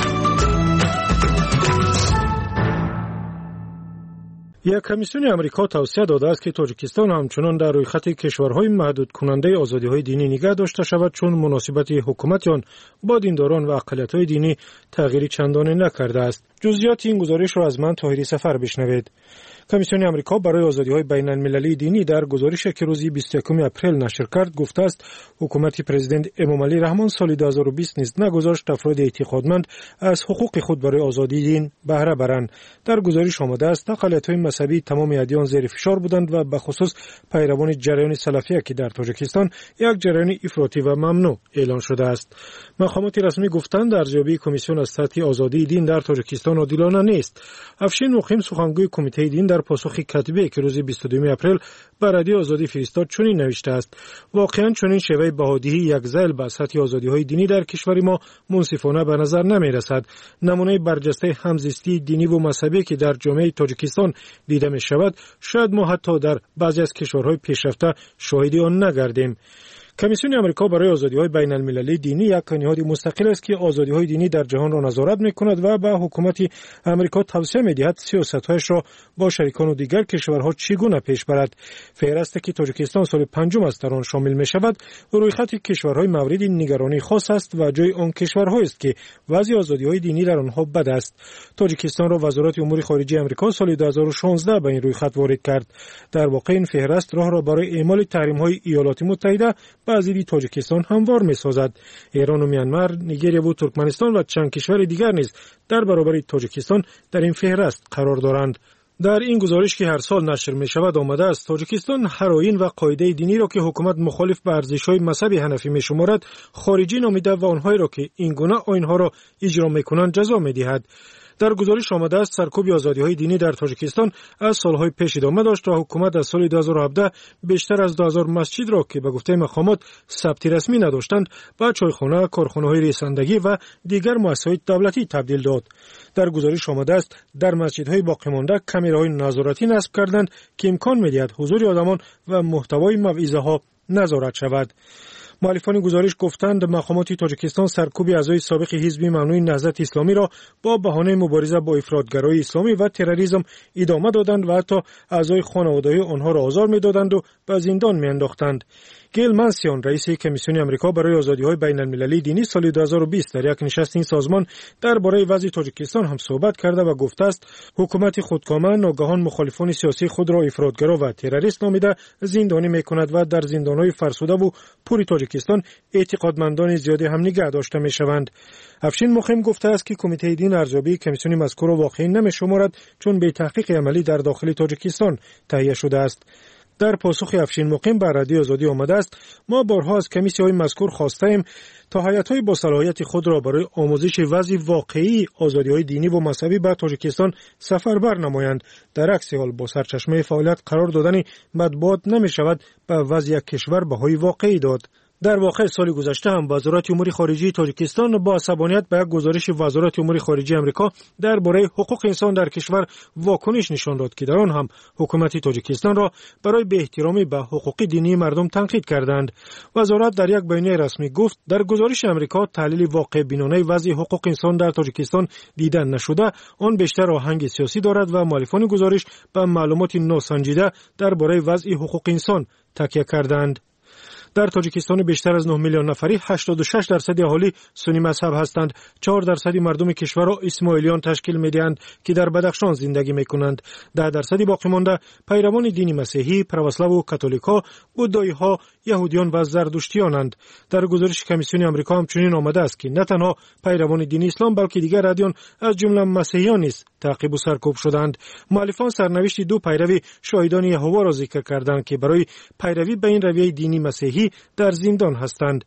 S15: یک کمیسیون آمریکا توصیه داده است که تاجیکستان همچنان در روی خط کشورهای محدود کننده آزادی‌های دینی نگه داشته شود، چون مناسبت حکومت آن با دینداران و اقلیت‌های دینی تغییری چندانی نکرده است. جزئیات این گزارش را از من طاهری سفر بشنوید. کمیسیون آمریکا برای آزادی‌های بین‌المللی دینی در گزارشی که روز بیست و یکم اپریل نشر کرد گفته است حکومت پرزیدنت امام علی رحمان سال دو هزار و بیست نیز نگذاشت افراد اعتقادمند از حقوق خود برای آزادی دین بهره برند. در گزارش آمده است اقلیت‌های مذهبی تمام ادیان زیر فشار بودند و به خصوص پیروان جریان سلفیه که در تاجیکستان یک جریان افراطی و ممنوع اعلان شده است. مقامات رسمی گفتند ارزیابی کمیسیون از سطح آزادی دین در تاجیکستان عادلانه نیست. افشین مقیم سخنگوی کمیته دین در پاسخ کتبی که روز بیست و دوم اپریل بر رادیو آزادی فرستاد چنین نوشته است: واقعا چنین شیوه بهادهی یک ذیل به سطح آزادی‌های دینی در کشور ما منصفانه به نظر نمی‌رسد. نمونه برجسته همزیستی دینی و مذهبی که در جامعه تاجیکستان دیده می‌شود شاید ما حتی در بعضی از کشورهای پیشرفته شاهد آن نگردیم. کمیسیون آمریکا برای آزادی‌های بین‌المللی دینی یک نهاد مستقل است که آزادی‌های دینی در جهان را نظارت می‌کند و به حکومت آمریکا توصیه می‌دهد سیاست‌هایش را با شریکان و دیگر کشورها چگونه پیش برد. فهرستی که تاجیکستان سال پنجم است در آن شامل می‌شود روی خط کشورهای مورد نگرانی خاص است و جای آن کشورهایی است که وضع آزادی‌های دینی در آنها بد است. تاجیکستان را وزارت امور خارجه آمریکا سال دو هزار و شانزده به این روی خط وارد کرد. در واقع این فهرست راه را برای اعمال تحریم‌های ایالات متحده ضد تاجیکستان هموار می‌سازد. ایران و میانمار، نیجریه و ترکمنستان و چند کشور دیگر نیز در برابر تاجیکستان در این فهرست قرار دارند. در این گزارش که هر سال نشر می شود آمده است تاجیکستان هر آیین و قاعده دینی را که حکومت مخالف به ارزش‌های مذهبی حنفی می شمارد خارجی نامیده و آنهایی را که این گونه آیین‌ها را اجرا می‌کنند جزا می‌دهد. در گزارش آمده است سرکوب آزادی‌های دینی در تاجیکستان از سالهای پیش ادامه داشت و حکومت از سال دو هزار و هفده بیشتر از دو هزار مسجد را که به گفته مقامات ثبت رسمی نداشتند به چایخانه، کارخانه‌های رساندگی و دیگر مؤسسات دولتی تبدیل داد. در گزارش آمده است در مسجدهای باقی مانده کامراهای نظارتی نصب کردند که امکان می‌دهد حضور آدمان و محتوای موعظه‌ها نظارت شود. مؤلفان گزارش گفتند مقامات تاجیکستان سرکوب اعضای سابق حزب ممنوع نهضت اسلامی را با بهانه مبارزه با افراطگرایی اسلامی و تروریسم ادامه دادند و حتی اعضای خانواده آنها را آزار می‌دادند و به زندان می‌انداختند. گیل منسیون رئیس کمیسیون آمریکا برای آزادی‌های بین‌المللی دینی سال دو هزار و بیست در یک نشست این سازمان درباره وضع تاجیکستان هم صحبت کرده و گفته است حکومت خودکامه ناگهان مخالفان سیاسی خود را افراطگرا و تروریست نامیده زندانی می‌کند و در زندان‌های فرسوده و پوری تاجیکستان اعتقادمندان زیادی هم نگه داشته می‌شوند. افشین مقیم گفته است که کمیته دین ارزیابی کمیسیون مذکور را واقعی نمی‌شمارد چون به تحقیق عملی در داخل تاجیکستان تهیه شده است. در پاسخ افشین مقیم بر رادیو آزادی آمده است ما بارها از کمیسی‌های مذکور خواسته ایم تا هیئت‌های با صلاحیت خود را برای آموزش وضع واقعی آزادی‌های دینی و مذهبی به تاجیکستان سفربر نمایند. در عکس حال با سرچشمه فعالیت قرار دادن مطبوعات نمی‌شود به وضع یک کشور بهای واقعی داد. در واقع سال گذشته هم وزارت امور خارجه تاجیکستان با عصبانیت به یک گزارش وزارت امور خارجه آمریکا درباره حقوق انسان در کشور واکنش نشان داد که در آن هم حکومت تاجیکستان را برای بی احترامی به حقوق دینی مردم تنقید کردند. وزارت در یک بیانیه رسمی گفت در گزارش آمریکا تحلیل واقع بینانه وضع حقوق انسان در تاجیکستان دیده نشده، آن بیشتر آهنگ سیاسی دارد و مؤلفان گزارش به معلومات ناسنجیده درباره وضع حقوق انسان تکیه کردند. در تاجیکستان بیشتر از نه میلیون نفری هشتاد و شش درصد اهالی سنی مذهب هستند. چهار درصد مردم کشور را اسماعیلیان تشکیل می‌دهند که در بدخشان زندگی می‌کنند. ده درصد باقی مانده پیروان دین مسیحی، پروسلاو و کاتولیک‌ها، بودایی‌ها، یهودیان و زردشتیانند. در گزارش کمیسیون آمریکا همچنین آمده است که نه تنها پیروان دین اسلام بلکه دیگر ادیان از جمله مسیحیان نیز تعقیب و سرکوب شدند. مؤلفان سرنوشت دو پیروی شاهدان یهوه را ذکر کردند که برای پیروی به این رویه دینی مسیحی در زندان هستند.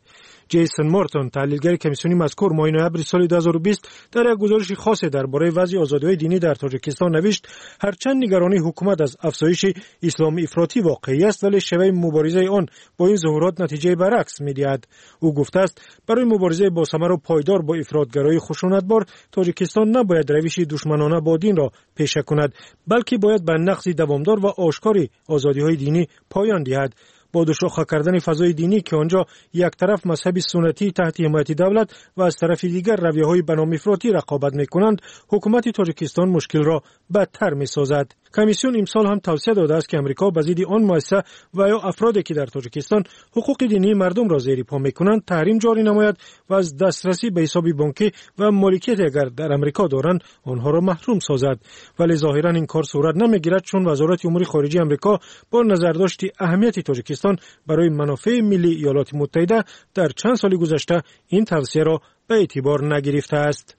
S15: جیسون مورتون تحلیلگر کمیسیونی مذکور ماه نوامبر سال دو هزار و بیست در یک گزارش خاص درباره وضع آزادی‌های دینی در تاجیکستان نوشت هرچند نگرانی حکومت از افزایش اسلام افراطی واقعی است ولی شیوه مبارزه آن با این ظهورات نتیجه برعکس می‌دهد. او گفته است برای مبارزه با ثمر و پایدار با افراطگرایی خشونتبار تاجیکستان نباید روش دشمنانه با دین را پیشه کند بلکه باید به نقض دوامدار و آشکار آزادی‌های دینی پایان دهد. با دوشاخه کردن فضای دینی که آنجا یک طرف مذهب سنتی تحت حمایت دولت و از طرف دیگر رویه‌های به نام افراطی رقابت می‌کنند، حکومت تاجیکستان مشکل را بدتر می‌سازد. کمیسیون امسال هم توصیه داده است که امریکا به ضد آن مؤسسه و یا افرادی که در تاجیکستان حقوق دینی مردم را زیر پا می‌کنند تحریم جاری نماید و از دسترسی به حساب بانکی و مالکیت اگر در امریکا دارند آنها را محروم سازد. ولی ظاهراً این کار صورت نمی‌گیرد چون وزارت امور خارجه امریکا با نظرداشت اهمیت تاجیکستان برای منافع ملی ایالات متحده در چند سال گذشته این توصیه را به اعتبار نگرفته است.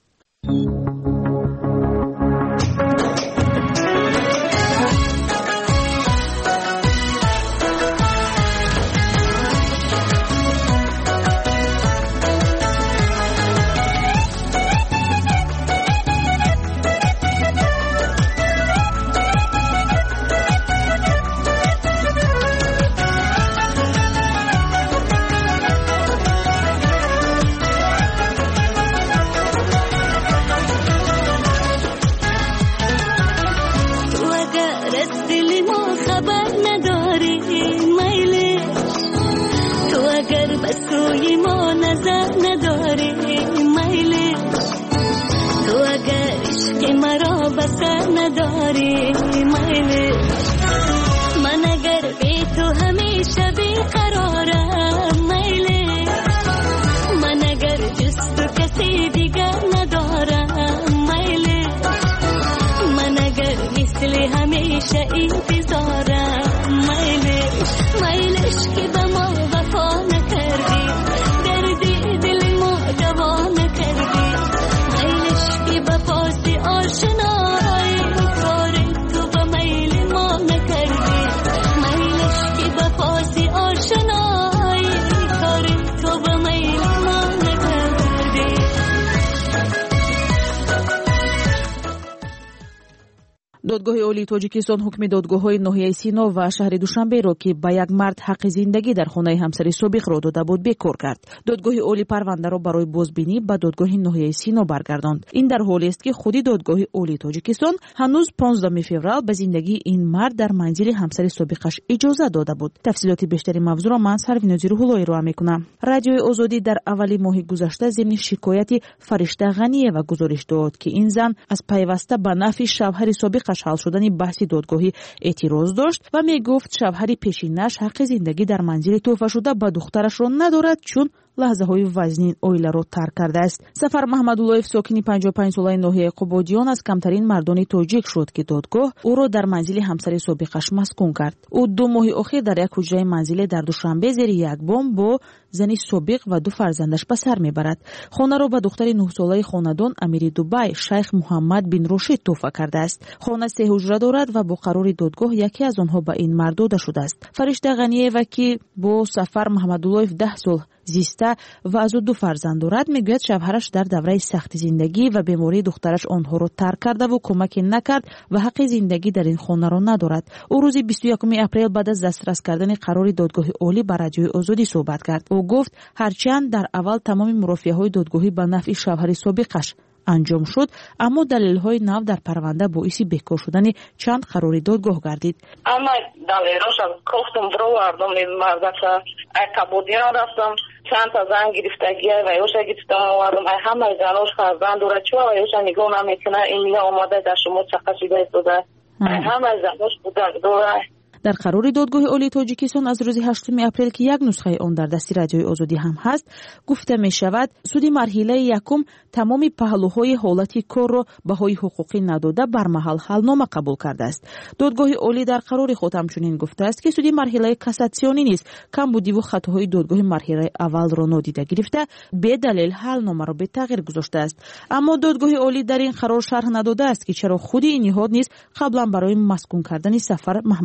S5: دادگاه عالی تاجیکستان حکم دادگاه‌های ناحیه سینا و شهر دوشنبه را که به یک مرد حق زندگی در خانه همسر سابق را داده بود بکار کرد. دادگاه عالی پرونده را برای بازبینی به دادگاه ناحیه سینا برگرداند. این در حالی است که خودی دادگاه عالی تاجیکستان هنوز پانزدهم فوریه به زندگی این مرد در منزل همسر سابقش اجازه داده بود. تفصیلات بیشتری موضوع را من سروینازی روح‌اللهی را می‌کنم. رادیوی آزادی در اولی ماه گذشته ضمن شکایت فرشته غنیه و گزارش داد که این زن از پیوسته به نفع شوهر سابقش حل شدن بحث دادگاهی اعتراض داشت و می گفت شوهر پیشینش حق زندگی در منزل توفه شده به دخترش را ندارد چون لحظه های وزنین اویله را ترک کرده است. سفر محمداللهیف ساکن پنجاه و پنج ساله ناحیه قبادیان از کمترین مردان تاجیک شد که دادگاه او را در منزل همسر سابقش مسکون کرد. او دو ماه اخیر در یک حجره منزل در دوشنبه زیر یک بام با زنی سابق و دو فرزندش به سر میبرد. خانه را به دختر نه ساله خاندان امیر دبی شیخ محمد بن راشد تحفه کرده است. خانه سه حجره دارد و با قرار دادگاه یکی از آنها به این مرد داده شده است. فرشته غنیه و که با سفر محمداللهیف ده سال زیسته و از او دو فرزند دارد میگوید شوهرش در دوره سخت زندگی و بیماری دخترش آنها را ترک کرده و کمک نکرد و حق زندگی در این خانه را ندارد. او روز بیست و یکم اپریل بعد از دسترس کردن قرار دادگاه عالی بر رادیوی آزادی صحبت کرد. او گفت هرچند در اول تمام مرافعه‌های دادگاهی به نفع شوهر سابقش انجام شد اما دلایل‌های نو در پرونده باعث بهکار شدن چند قرار دادگاه گردید.
S17: اما دلیلش گفتم برو اردم مردسا اکبودیان رفتم چند تا زن گرفتگی و یوشا گرفتم آوردم همه زناش فرزند داره چون و یوشا نگاه نمیکنه این میگه آماده در شما چه قصیده داده همه زناش بودن داره.
S5: در قرار دادگاه عالی تاجیکستان از روز هشتم اپریل که یک نسخه آن در دست رادیوی آزادی هم هست گفته می شود سود مرحله یکم تمام پهلوهای حالت کار را بهای حقوقی نداده بر محل حلنامه قبول کرده است. دادگاه عالی در قرار خود همچنین گفته است که سود مرحله کاساسیونی نیست کمبودی و خطاهای دادگاه مرحله اول را نادیده گرفته به دلیل حلنامه را به تغییر گذاشته است. اما دادگاه عالی در این قرار شرح نداده است که چرا خود این نهاد نیز قبلا برای مسکون کردن سفر محمداللهیف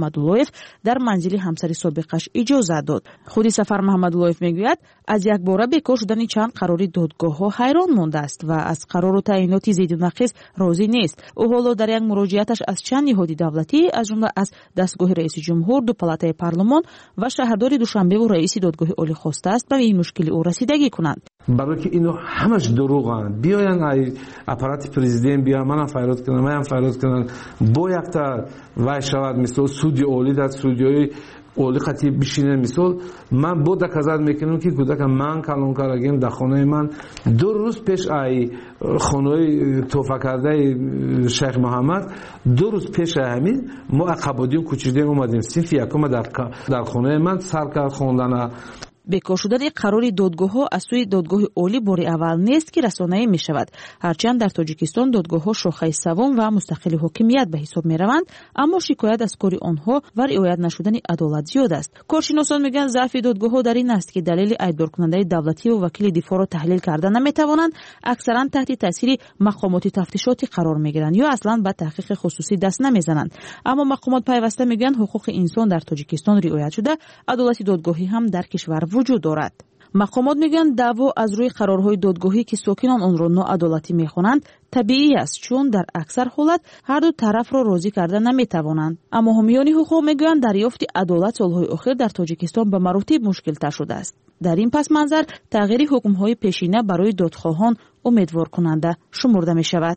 S5: در منزل همسر سابقش اجازه داد. خود سفر محمداللهیف میگوید از یک باره بیکار شدن چند قراری دادگاه‌ها حیران مانده است و از قرار و تعیینات ضد و نقیض راضی نیست. او حالا در یک مراجعتش از چند نهاد دولتی از جمله از دستگاه رئیس جمهور، دو پالاتای پارلمان و شهرداری دوشنبه و رئیس دادگاه عالی خواسته است به این مشکل او رسیدگی کنند.
S3: برای که اینو همش دروغن، بیاین ای اپارات پرزیدنت بیا منم فریاد کنم منم فریاد کنم با یک تا وای شود مثل سودی اولی در سودیای اولی خطیب بشینه مثل من با دکازد میکنم که کودک من کلان کارگیم در خانه من دو روز پیش ای خانه توفه کرده شیخ محمد دو روز پیش همین ما عقبادیم کوچیدیم اومدیم صنف یکم در در خانه من سر کرد خوندن.
S5: بیکار شدن قرار دادگاه ها از سوی دادگاه عالی بار اول نیست که رسانه‌ای می شود. هرچند در تاجیکستان دادگاه ها شاخه سوم و مستقل حاکمیت به حساب می روند، اما شکایت از کار آنها و رعایت نشدن عدالت زیاد است. کارشناسان میگن ضعف دادگاه ها در این است که دلیل ایدار کننده دولتی و وکیل دفاع را تحلیل کرده نمی توانند، اکثرا تحت تاثیر مقامات تفتیشاتی قرار می گیرند یا اصلا به تحقیق خصوصی دست نمی زنند. اما مقامات پیوسته میگن حقوق انسان در تاجیکستان رعایت شده، عدالت دادگاهی هم در کشور وجود دارد. مقامات میگن دعوا از روی قرارهای دادگاهی که ساکنان آن را ناعدالتی میخوانند طبیعی است، چون در اکثر حالت هر دو طرف را راضی کرده نمیتوانند. اما حامیان حقوق میگویند دریافت عدالت سالهای اخیر در تاجیکستان به مراتب مشکل تر شده است. در این پس منظر تغییر حکمهای پیشینه برای دادخواهان امیدوار کننده شمرده می شود.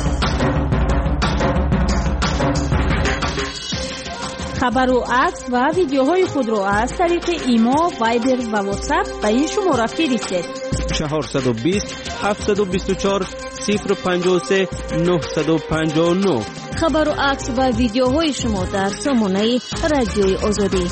S9: خبر و عکس و ویدیوهای خود را از طریق ایما، وایبر و واتساپ به این شماره فرستید.
S13: چهارصد و بیست هفتصد و بیست و چهار صفر پنجاه و سه نهصد و پنجاه و نه.
S1: خبر و عکس و ویدیوهای شما در سامانه رادیوی آزادی.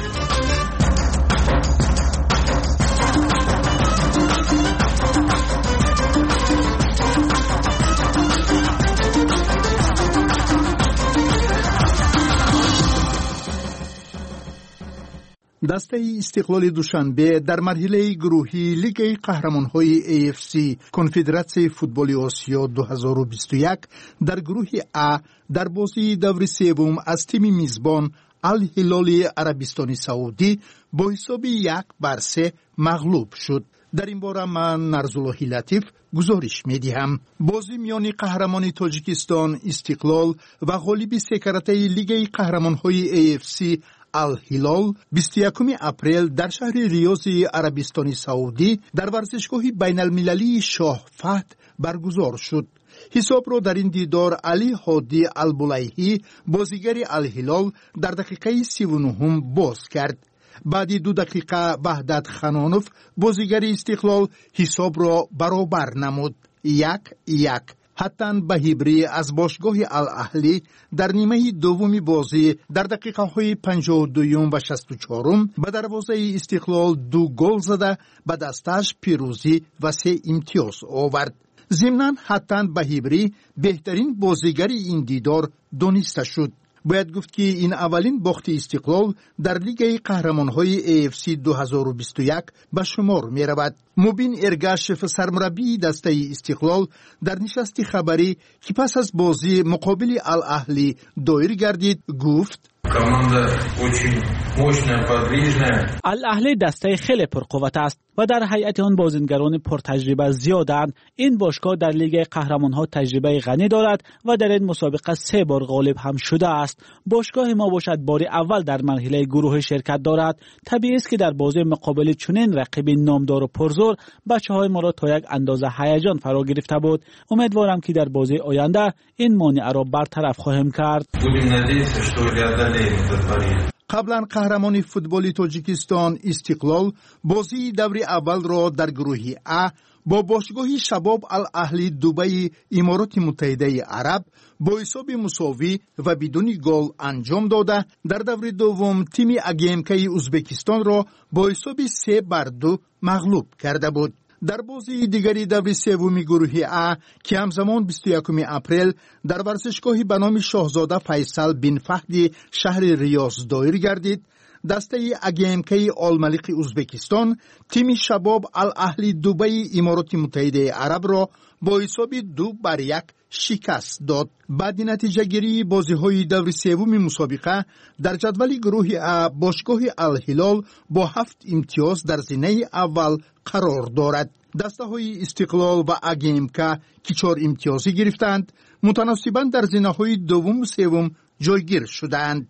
S18: دسته استقلال دوشنبه در مرحله گروهی لیگ قهرمان‌های ای اف سی کنفدراسیون فوتبال آسیا دو هزار و بیست و یک در گروه ا در بازی دور سوم از تیم میزبان الهلال عربستان سعودی با حساب یک بر سه مغلوب شد. در این باره من نرزاللهی لطیف گزارش می‌دهم. بازی میان قهرمان تاجیکستان استقلال و غالب سکرته لیگ قهرمان‌های ای اف سی الهلال بیست و یکم اپریل در شهر ریاض عربستان سعودی در ورزشگاه بین المللی شاه فهد برگزار شد. حساب را در این دیدار علی هادی البلیهی بازیگر الهلال در دقیقه سی و نه باز کرد. بعد دو دقیقه وحدت خنانوف بازیگر استقلال حساب را برابر نمود. یک یک. حتن بهیبری از باشگاه الاهلی در نیمه دومی بازی در دقیقه های پنجاه و دو و شصت و چهار به دروازه استقلال دو گل زده به دستش پیروزی و سه امتیاز آورد. ضمناً حتن بهیبری بهترین بازیگر این دیدار دانسته شد. باید گفت که این اولین باخت استقلال در لیگ قهرمان‌های ای اف سی دو هزار و بیست و یک به شمار می رود. مبین ارگاشف سرمربی دسته استقلال در نشست خبری که پس از بازی مقابل الاهلی دایر گردید گفت
S2: الاهلی دسته خیلی پرقوت است و در هیئت آن بازیگران پرتجربه زیادند. این باشگاه در لیگ قهرمان‌ها تجربه غنی دارد و در این مسابقه سه بار غالب هم شده است. باشگاه ما باشد بار اول در مرحله گروه شرکت دارد. طبیعی است که در بازی مقابل چنین رقیب نامدار و پرزور بچه‌های ما را تا یک اندازه هیجان فرا گرفته بود. امیدوارم که در بازی آینده این مانع را برطرف خواهیم کرد.
S18: قبلا قهرمان فوتبال تاجیکستان استقلال بازی دور اول را در گروه ا با باشگاه شباب الاهلی دبی امارات متحده عرب با حساب مساوی و بدون گل انجام داده در دور دوم تیم اگیمکی ازبکستان را با حساب سه بر دو مغلوب کرده بود. در بازی دیگری دور سوم گروه ا که همزمان بیست و یکم اپریل در ورزشگاهی به نام شاهزاده فیصل بن فهد شهر ریاض دایر گردید، دسته اگیمکی آلملیق ازبکستان تیم شباب الاهلی دبی امارات متحده عرب را با حساب دو بر یک شکست داد. بعد نتیجه گیری بازی های دور سوم مسابقه در جدول گروه ا باشگاه الهلال با هفت امتیاز در زینه اول قرار دارد. دسته های استقلال و اگیمکا که چهار امتیازی گرفتند متناسباً در زینه های دوم و سوم جایگیر شدند.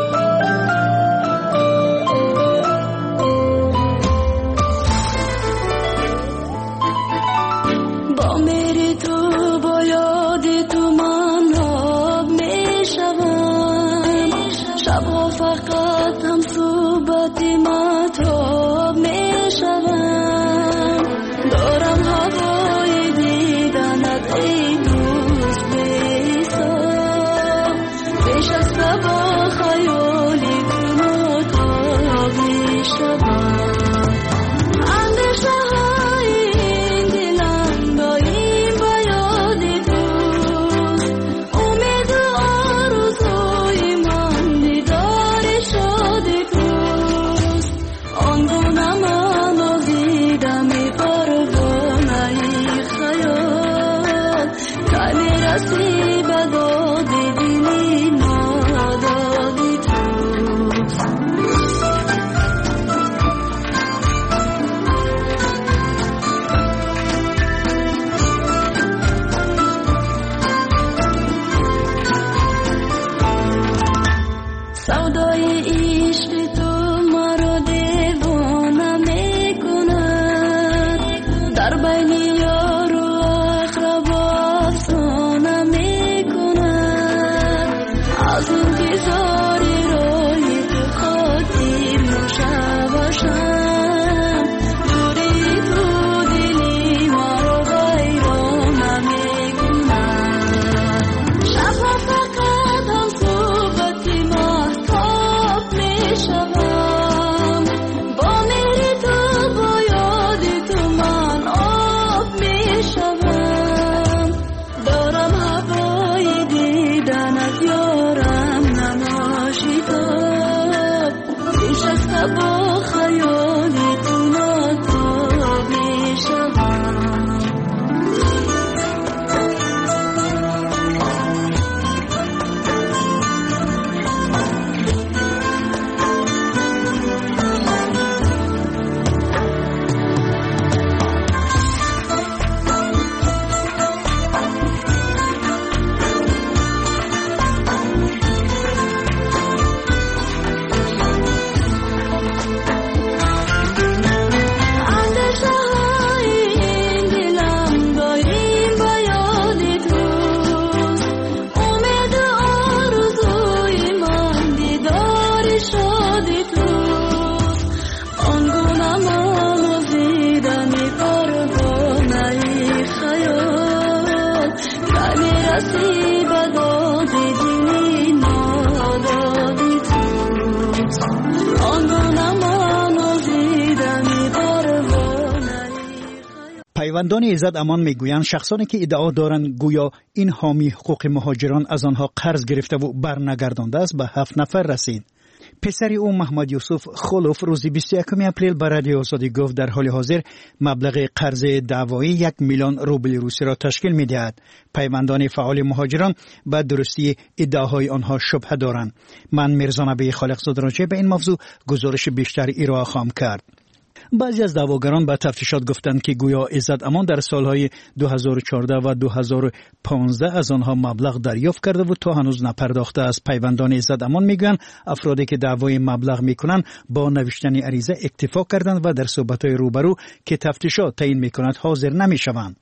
S4: پیوندان عزت امان میگویند شخصانی که ادعا دارند گویا این حامی حقوق مهاجران از آنها قرض گرفته و برنگردانده است به هفت نفر رسید. پسر او محمد یوسف خلوف روز بیست و یکم اپریل به رادیو آزادی گفت در حال حاضر مبلغ قرض دعوایی یک میلیون روبل روسی را تشکیل می‌دهد. پیوندان فعال مهاجران به درستی ادعاهای آنها شبهه دارند. من میرزا نبی خالقزاده راجع به این موضوع گزارش بیشتر ارائه خواهم کرد. بعضی از دعواگران به تفتیشات گفتند که گویا عزت امان در سالهای دو هزار و چهارده و دو هزار و پانزده از آنها مبلغ دریافت کرده و تا هنوز نپرداخته است. پیوندان عزت امان میگویند افرادی که دعوای مبلغ میکنند با نوشتن عریضه اکتفا کردند و در صحبت‌های روبرو که تفتیشات تعیین میکند حاضر نمیشوند.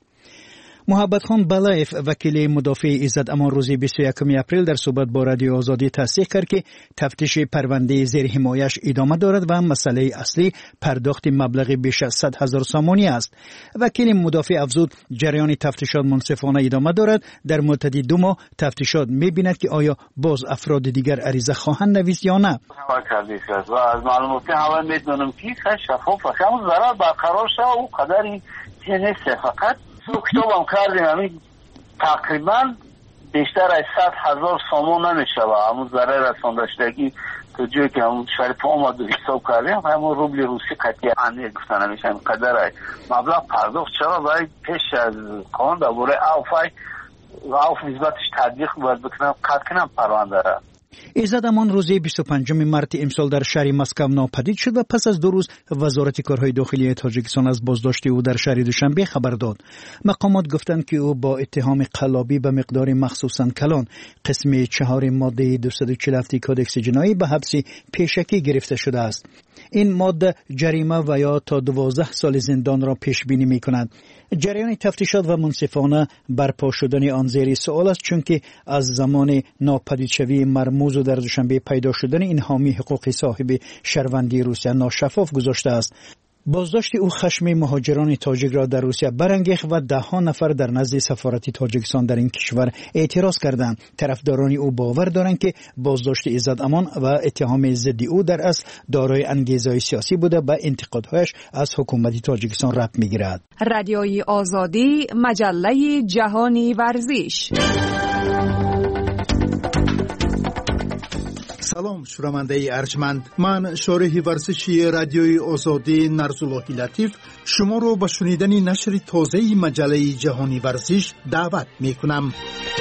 S4: محبت خان بلایف وکیل مدافع عزت امان روز بیست و یکم اپریل در صحبت با رادیو آزادی تصدیق کرد که تفتیش پرونده زیر حمایش ادامه دارد و مسئله اصلی پرداخت مبلغ بیش از صد هزار سامانی است. وکیل مدافع افزود جریان تفتیشات منصفانه ادامه دارد. در مدت دو ماه تفتیشات می‌بیند که آیا باز افراد دیگر عریضه خواهند نویس یا نه.
S19: و از معلومات همه می‌دونم که شفاف و کم ضرر برقرار شد و قدری نیست. فقط تو کتابم کردیم همین تقریبا بیشتر از صد هزار سامان نمیشه و همون ضرر رسانده شدگی تو جایی که همون شریف آمد و حساب کردیم همون روبل روسی قطعی عنی گفتن همیشه قدر های مبلغ پرداخت چرا برای پیش از قانون در باره اوفای اوف نسبتش تطبیق باید بکنم قطع کنم پرونده را.
S4: ایزد امان روز بیست و پنجم مارت امسال در شهر مسکو ناپدید شد و پس از دو روز وزارت کارهای داخلی تاجیکستان از بازداشت او در شهر دوشنبه خبر داد. مقامات گفتند که او با اتهام قلابی به مقدار مخصوصاً کلان قسم چهار ماده دویست و چهل و هفت کودکس جنایی به حبس پیشکی گرفته شده است. این ماده جریمه و یا تا دوازده سال زندان را پیش بینی می کند. جریان تفتیشات و منصفانه برپا شدن آن زیر سوال است، چون که از زمان ناپدیدشوی مرموز و در دوشنبه پیدا شدن این حامی حقوق صاحب شهروندی روسیه ناشفاف گذاشته است. بازداشت او خشم مهاجران تاجیک را در روسیه برانگیخت و ده ها نفر در نزد سفارت تاجیکستان در این کشور اعتراض کردند. طرفداران او باور دارند که بازداشت ایزد امان و اتهام ضد او در اصل دارای انگیزه‌های سیاسی بوده و انتقادهایش از حکومت تاجیکستان ربط می‌گیرد.
S20: رادیوی آزادی، مجله جهانی ورزش.
S18: سلام شنونده ارجمند، من شارح ورزشی رادیوی آزادی نرزاللهی لطیف شما رو به شنیدن نشر تازه مجله جهانی ورزش دعوت می کنم.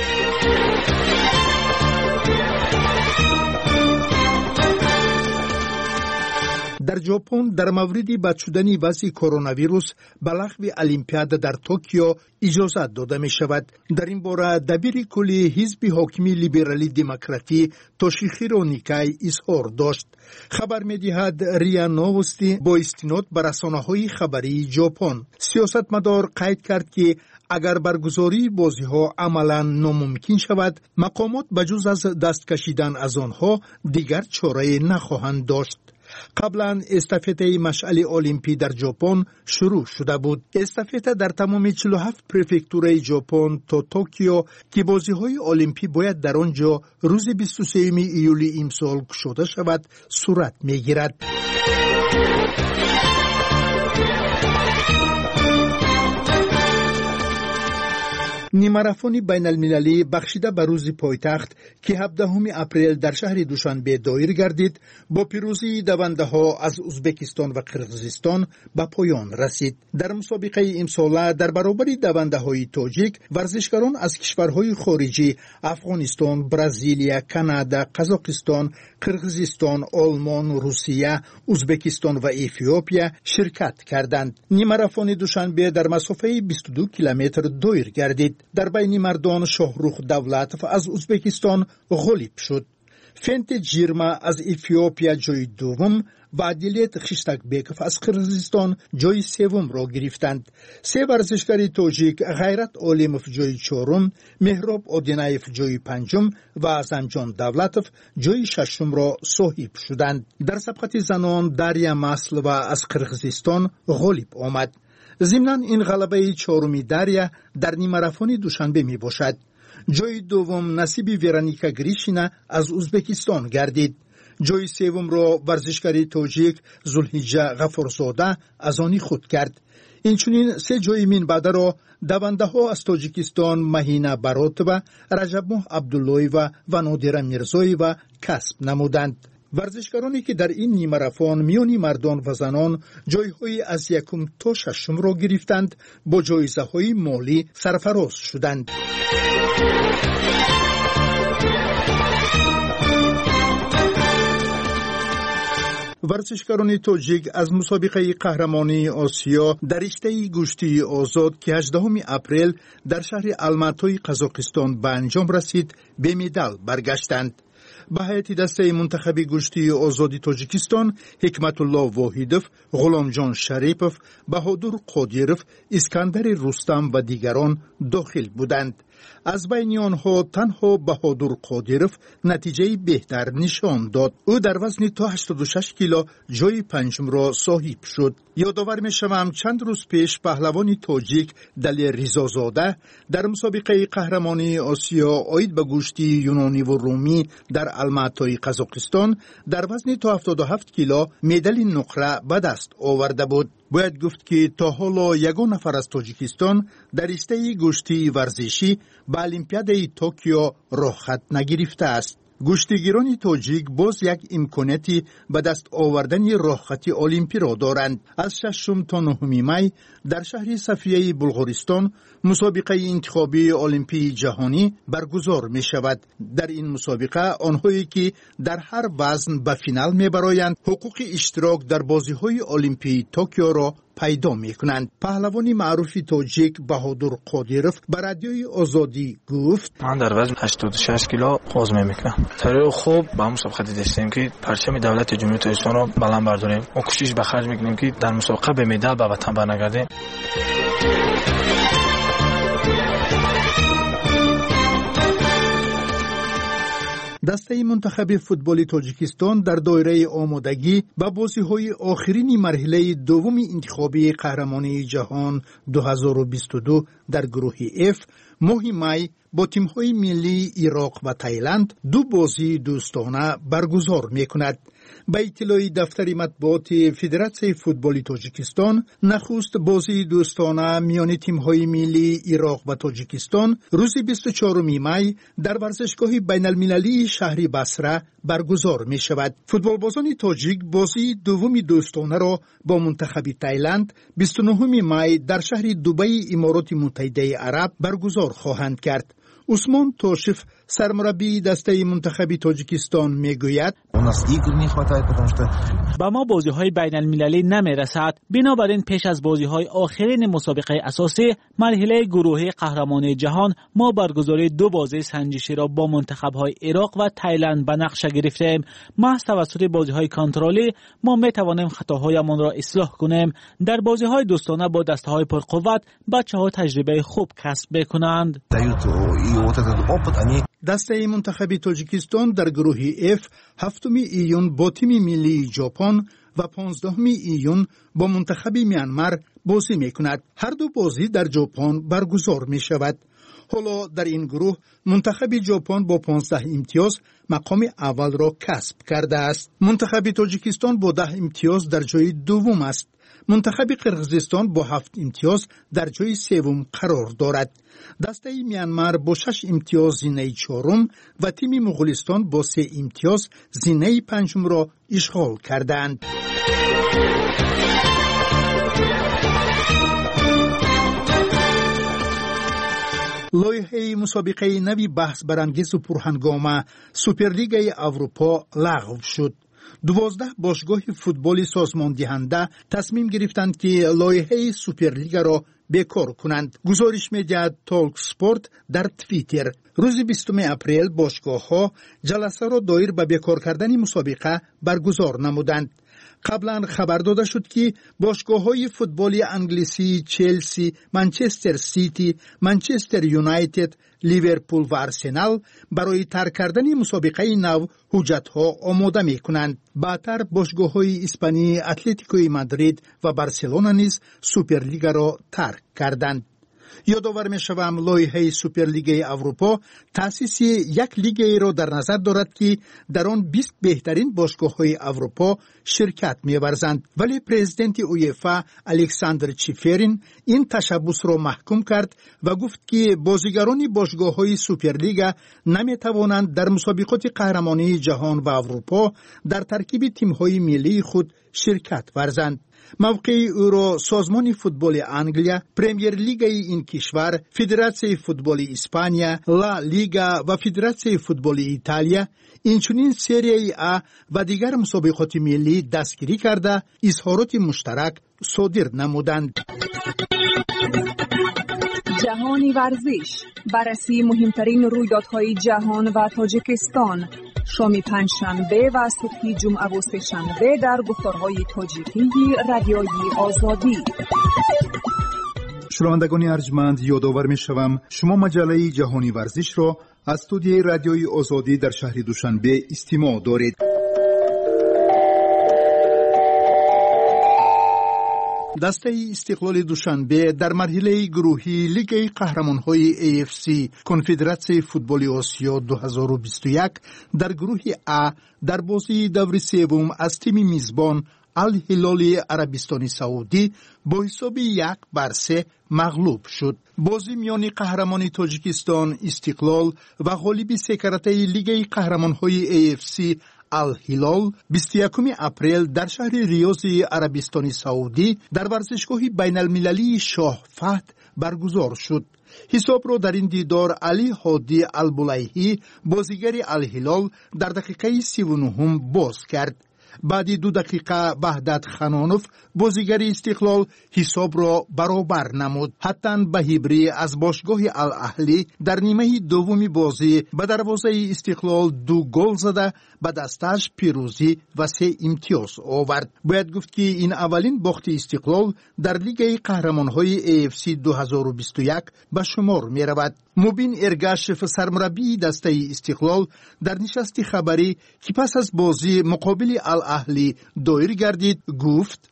S18: در ژاپن در مورد بد شدن وضع کرونا ویروس به لغو المپیاد در توکیو اجازت داده می شود. در این باره دبیر کلی حزب حاکمی لیبرالی دموکراتی توشیخیرو نیکای اظهار داشت. خبر می دهد ریا نووستی با استناد به رسانه‌های خبری ژاپن. سیاستمدار قید کرد که اگر برگزاری بازی ها عملا ناممکن شود، مقامات بجز از دست کشیدن از آنها دیگر چاره نخواهند داشت. قبلا استافته مشعل المپی در ژاپن شروع شده بود. استافته در تمام چهل و هفت پرفکتورهای ژاپن تا توکیو که بازی‌های المپی باید در آنجا روز بیست و سوم ایولی امسال گشوده شود صورت می‌گیرد. نیمه‌ماراتون بین المللی بخشیده به روز پایتخت که هفدهم اپریل در شهر دوشنبه دایر گردید با پیروزی دونده ها از ازبکستان و قرقیزستان به پایان رسید. در مسابقه امساله در برابر دونده های تاجیک ورزشکاران از کشورهای خارجی افغانستان، برزیلیا، کانادا، قزاقستان، قرقیزستان، آلمان، روسیه، ازبکستان و اتیوپیا شرکت کردند. نیمه‌ماراتون دوشنبه در مسافه بیست و دو کیلومتر دایر گردید. در بین مردان شاهروخ دولتов از ازبکستان غالب شد. فنت جیرما از اتیوپیا جای دوم و عدیلیت خشتکبکov از قرقیزستان جای سوم را گرفتند. سه ورزشکار تاجیک غیرت عالمov جای چهارم، مهراب آدینایف جای پنجم و ازمجان دولتov جای ششم را صاحب شدند. در سبقت زنان دریا مسلova از قرقیزستان غالب آمد. ضمناً این غلبه چهارمی دریا در نیمه‌ماراتون دوشنبه می باشد. جای دوم نصیب ورونیکا گریشینا از ازبکستان گردید. جای سوم را ورزشکار تاجیک زلحجه غفارزاده از آن خود کرد. اینچنین سه جای منبعده را دونده ها از تاجیکستان مهینه براتوه، رجبماه عبداللهیوه و نادره میرزایوه کسب نمودند. ورزشکارانی که در این نیمه‌ماراتون میانی مردان و زنان جایهای از یکم تا ششم را گرفتند با جایزه های مالی سرفراز شدند. ورزشکاران تاجیک از مسابقه قهرمانی آسیا در رشته گشتی آزاد که هجدهم اپریل در شهر الماتای قزاقستان به انجام رسید به مدال برگشتند. به هیئت دسته منتخب گشتی آزادی تاجیکستان حکمت الله واحدov، غلامجان شریپov، بهادر قادیرov، اسکندر رستم و دیگران داخل بودند. از بین آنها تنها بهادر قادیرov نتیجه بهتر نشان داد. او در وزن تا هشتاد و شش کیلو جای پنجم را صاحب شد. یادآور می‌شوم چند روز پیش پهلوان تاجیک دل ریزازاده در مسابقه قهرمانی آسیا عاید به گشتی یونانی و رومی در الماتای قزاقستان در وزن تا هفتاد و هفت کیلو مدال نقره به دست آورده بود. باید گفت که تا حالا یگان نفر از تاجیکستان در رشته گشتی ورزشی به المپیاد توکیو راه خط نگرفته است. گشتیگیران تاجیک باز یک امکانیتی به دست آوردن راهخط المپی را دارند. از ششم تا نهم می در شهر صفیه بلغارستان مسابقه انتخابی المپی جهانی برگزار می شود. در این مسابقه آنهایی که در هر وزن به فینال می برآیند حقوق اشتراک در بازی های المپی توکیو را پیدا می کنند. پهلوانی معروف تاجیک بهادر قادیروف به رادیوی آزادی گفت:
S21: من در وزن هشتاد و شش کیلو بازی میکنم. طریق خوب با مسابقه داشتیم که پرچم دولت جمهوری تاجیکستان را بلند برداریم و کوشش به خرج میکنیم که در مسابقه به مدال به وطن برنگردیم.
S18: دسته منتخب فوتبال تاجیکستان در دایره آمادگی به بازی‌های آخرین مرحله دوم انتخابی قهرمانی جهان دو هزار و بیست و دو در گروه اف ماه می با تیم‌های ملی عراق و تایلند دو بازی دوستانه برگزار می‌کند. به اطلاع دفتر مطبوعات فدراسیون فوتبال تاجیکستان، نخست بازی دوستانه میان تیم‌های ملی عراق و تاجیکستان روز بیست و چهارم می در ورزشگاه بین‌المللی شهر بصره برگزار می شود. فوتبالبازان تاجیک بازی دوم دوستانه را با منتخب تایلند بیست و نهم می در شهر دبی امارات متحده عرب برگزار خواهند کرد. عثمان توشف سرمربی دسته منتخب تاجیکستان میگوید:
S2: با ما بازی های بین المللی نمی رسد. بنابراین پیش از بازی های آخرین مسابقه اساسی مرحله گروهی قهرمانی جهان ما برگزاری دو بازی سنجشی را با منتخب های عراق و تایلند به نقشه گرفتیم. محض توسط بازی های کنترلی ما می توانیم خطاهایمان را اصلاح کنیم. در بازی های دوستانه با دسته های پرقوت بچه ها تجربه خوب کسب بکنند.
S18: دسته منتخب تاجیکستان در گروه اف هفتم ایون با تیم ملی ژاپن و پانزدهم ایون با منتخب میانمار بازی می کند. هر دو بازی در ژاپن برگزار می شود. حالا در این گروه منتخب ژاپن با پانزده امتیاز مقام اول را کسب کرده است. منتخب تاجیکستان با ده امتیاز در جای دوم است. منتخب قرقیزستان با هفت امتیاز در جای سوم قرار دارد. دسته میانمار با شش امتیاز زینه چهارم و تیم مغولستان با سه امتیاز زینه پنجم را اشغال کردند. لایحه مسابقه نوی بحث برانگیز و پرهنگامه سوپرلیگ اروپا لغو شد. دوازده باشگاه فوتبال سازمان دهنده تصمیم گرفتند که لایحه سوپرلیگ را بیکار کنند. گزارش می‌دهد تالک سپورت در توییتر. روز بیستم اپریل باشگاه‌ها جلسه را دایر به بیکار کردن مسابقه برگزار نمودند. قبلا خبر داده شد که باشگاه‌های فوتبال انگلیسی چلسی، منچستر سیتی، منچستر یونایتد، لیورپول و آرسنال برای ترک کردن مسابقه نو حجت‌ها آماده می‌کنند. بعدتر باشگاه‌های اسپانی اتلتیکوی مادرید و بارسلونا نیز سوپرلیگ را ترک کردند. یادآور می‌شوم لایحه سوپرلیگ اروپا تأسیس یک لیگ را در نظر دارد که در آن بیست بهترین باشگاه‌های اروپا شرکت می‌ورزند، ولی پرزیدنت اویفا الکساندر چیفرین این تشبث را محکوم کرد و گفت که بازیگران باشگاه‌های سوپرلیگ نمی‌توانند در مسابقات قهرمانی جهان و اروپا در ترکیب تیم‌های ملی خود شرکت ورزند. موقع او را سازمان فوتبال انگلیا، پرمیر لیگ این کشور، فدراسیون فوتبال اسپانیا، لا لیگا و فدراسیون فوتبال ایتالیا اینچنین سری ا و دیگر مسابقات ملی دستگیری کرده اظهارات مشترک صادر نمودند.
S20: جهانی ورزش، بررسی مهمترین رویدادهای جهان و تاجیکستان، شام پنجشنبه و صبح جمعه و سه‌شنبه در گفتارهای تاجیکی رادیوی آزادی.
S18: شنوندگان ارجمند، یادآور می‌شوم شما مجله جهانی ورزش را از استودیوی رادیوی آزادی در شهر دوشنبه استماع دارید. دسته استقلال دوشنبه در مرحله گروهی لیگ قهرمان‌های ای اف سی کنفدراسیون فوتبال آسیا دو هزار و بیست و یک در گروه ا در بازی دور سوم از تیم میزبان الهلال عربستان سعودی با حساب یک بر سه مغلوب شد. بازی میان قهرمان تاجیکستان استقلال و غالب سه‌کرته لیگ قهرمان‌های ای اف سی الهلال بیست و یکم اپریل در شهر ریاض عربستان سعودی در ورزشگاه بین المللی شاه فهد برگزار شد. حساب را در این دیدار علی هادی البلیهی بازیگر الهلال در دقیقه سی و نه باز کرد. بعد دو دقیقه وحدت خنانوف بازیگر استقلال حساب را برابر نمود. حتی بهیبری از باشگاه الاهلی در نیمه دوم بازی به دروازه استقلال دو گل زده به دستش پیروزی و سه امتیاز آورد. باید گفت که این اولین باخت استقلال در لیگ قهرمان‌های ای اف سی دو هزار و بیست و یک به شمار می رود. مبین ارگاشف سرمربی دسته استقلال در نشست خبری که پس از بازی مقابل الاهلی دایر گردید گفت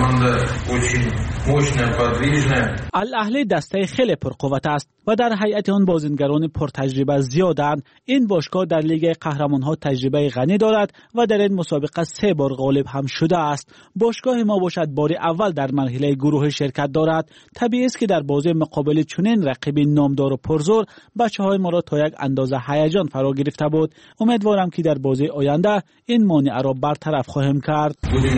S2: الاهلی دسته خیلی پرقوت است و در هیئت آن بازیگران پرتجربه زیادند. این باشگاه در لیگ قهرمان‌ها تجربه غنی دارد و در این مسابقه سه بار غالب هم شده است. باشگاه ما باشد بار اول در مرحله گروه شرکت دارد. طبیعی است که در بازی مقابل چنین رقیب نامدار و پرزور بچه‌های ما را تا یک اندازه هیجان فرا گرفته بود. امیدوارم که در بازی آینده این مانع را برطرف خواهیم کرد.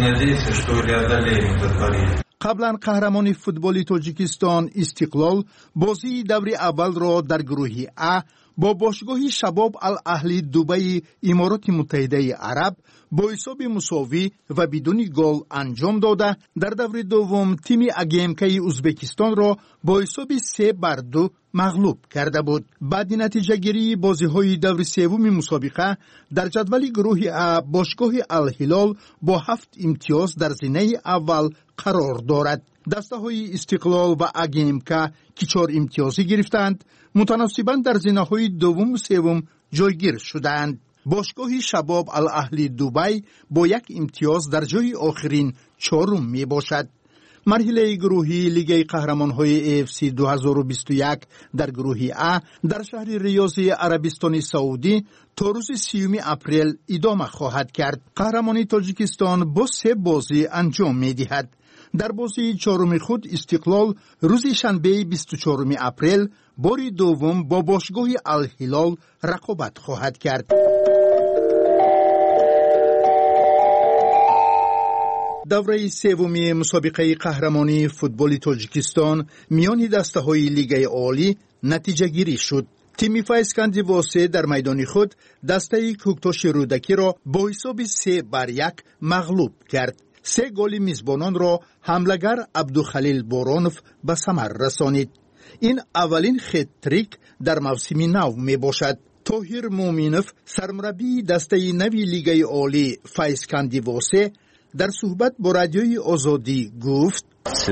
S18: قبلا قهرمان فوتبال تاجیکستان استقلال بازی دور اول را در گروه ا با باشگاه شباب الاهلی دبی امارات متحده عرب با حساب مساوی و بدون گل انجام داده در دور دوم تیم اگیمکی ازبکستان را با حساب سه بر دو مغلوب کرده بود. بعد نتیجه گیری بازی های دور سوم مسابقه در جدول گروه ا باشگاه الهلال با هفت امتیاز در زینه اول قرار دارد. دسته های استقلال و اگیمکا که چهار امتیازی گرفتند متناسباً در زینه های دوم و سوم جایگیر شدند. باشگاه شباب الاهلی دبی با یک امتیاز در جای آخرین چهارم می باشد. مرحله گروهی لیگ قهرمان‌های ای اف سی دو هزار و بیست و یک در گروه ا در شهر ریاض عربستان سعودی تا روز سیوم اپریل ادامه خواهد کرد. قهرمانی تاجیکستان با سه بازی انجام می‌دهد. در بازی چهارم خود استقلال روز شنبه بیست و چهارم اپریل بار دوم با باشگاه الهلال رقابت خواهد کرد. دوره سوم مسابقه قهرمانی فوتبال تاجیکستان میان دسته‌های لیگ عالی نتیجه گیری شد. تیم فایسکند واسه در میدان خود دسته کوکتاش رودکی را با حساب سه بر یک مغلوب کرد. سه گل میزبانان را حملگر عبدالخلیل بارانوف به ثمر رسانید. این اولین خط-تریک در موسم نو می باشد. طاهر مومینوف سرمربی دسته نوی لیگ عالی فایسکند واسه در صحبت با رادیوی آزادی گفت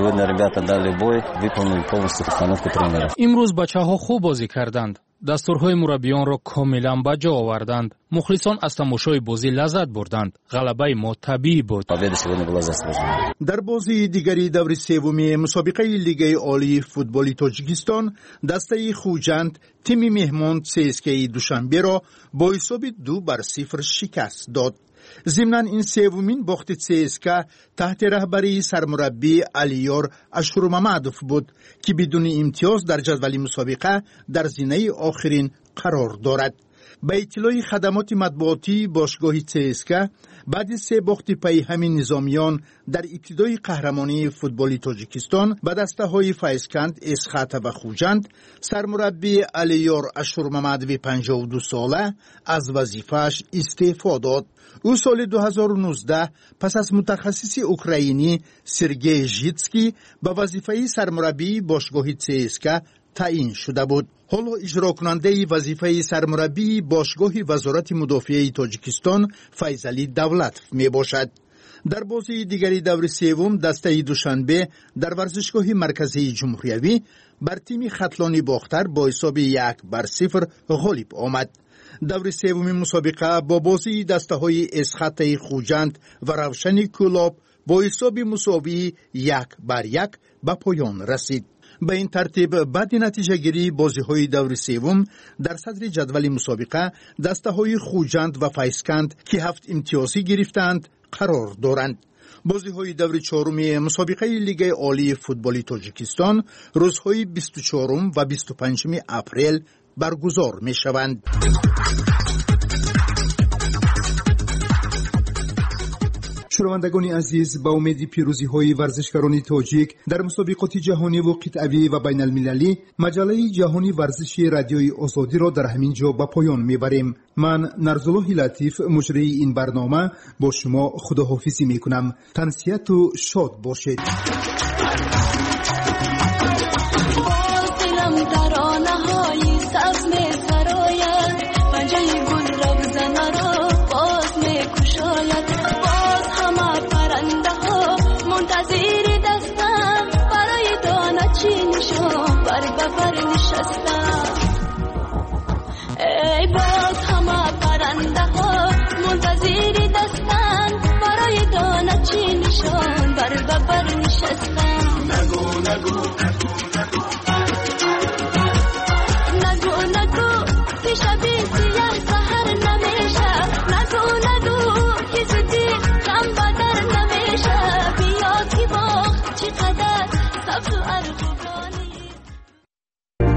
S7: امروز بچه‌ها خوب بازی کردند. دستورهای مربیان را کاملا به جا آوردند. مخلصان از تماشای بازی لذت بردند. غلبه ما طبیعی بود.
S18: در بازی دیگری دور سوم مسابقه لیگ عالی فوتبال تاجیکستان دسته خوجند تیم مهمان سی اس کی دوشنبه را با حساب دو بر صفر شکست داد. ضمناً این سومین باخت سی اس کی تحت رهبری سرمربی علیار اشورممدوف بود که بدون امتیاز در جدول مسابقه در زینه آخرین قرار دارد. به اطلاع خدمات مطبوعاتی باشگاه سی اس کی بعد سه باخت پی همین نظامیان در ابتدای قهرمانی فوتبال تاجیکستان به دسته های فایسکند، اسخط و خوجند سرمربی علیار اشورممدوی پنجاه و دو ساله از وظیفه‌اش استعفا داد. او سال دو هزار و نوزده پس از متخصص اوکراینی سرگئی ژیتسکی به وظیفه سرمربی باشگاه سی اس کی تعیین شده بود. حالا اجرا کننده وظیفه سرمربی باشگاه وزارت مدافعه تاجیکستان فیضعلی دولتف می باشد. در بازی دیگری دور سوم دسته دوشنبه در ورزشگاه مرکزی جمهوریوی بر تیم خطلانی باختر با حساب یک بر صفر غالب آمد. دور سوم مسابقه با بازی دسته های اسخط خوجند و روشن کولاب با حساب مساوی یک بر یک به پایان رسید. به این ترتیب بعد نتیجه گیری بازی های دور سوم در صدر جدول مسابقه دسته های خوجند و فایسکند که هفت امتیازی گرفتند قرار دارند. بازی‌های دور چهارم مسابقه لیگ عالی فوتبال تاجیکستان روزهای بیست و چهارم و بیست و پنجم اپریل برگزار می‌شوند. شنوندگان عزیز، با امید پیروزی‌های ورزشکاران تاجیک در مسابقات جهانی و قطعه‌ای و بین المللی، مجله جهانی ورزشی رادیوی آزادی را در همین جا به پایان می‌بریم. من نرزالله لطیف مجری این برنامه با شما خداحافظی می‌کنم. تنسیت و شاد باشید.
S8: ای باز همه پرنده ها منتظر دستن برای دانه چی نشان بر ببر نشستن. نگو نگو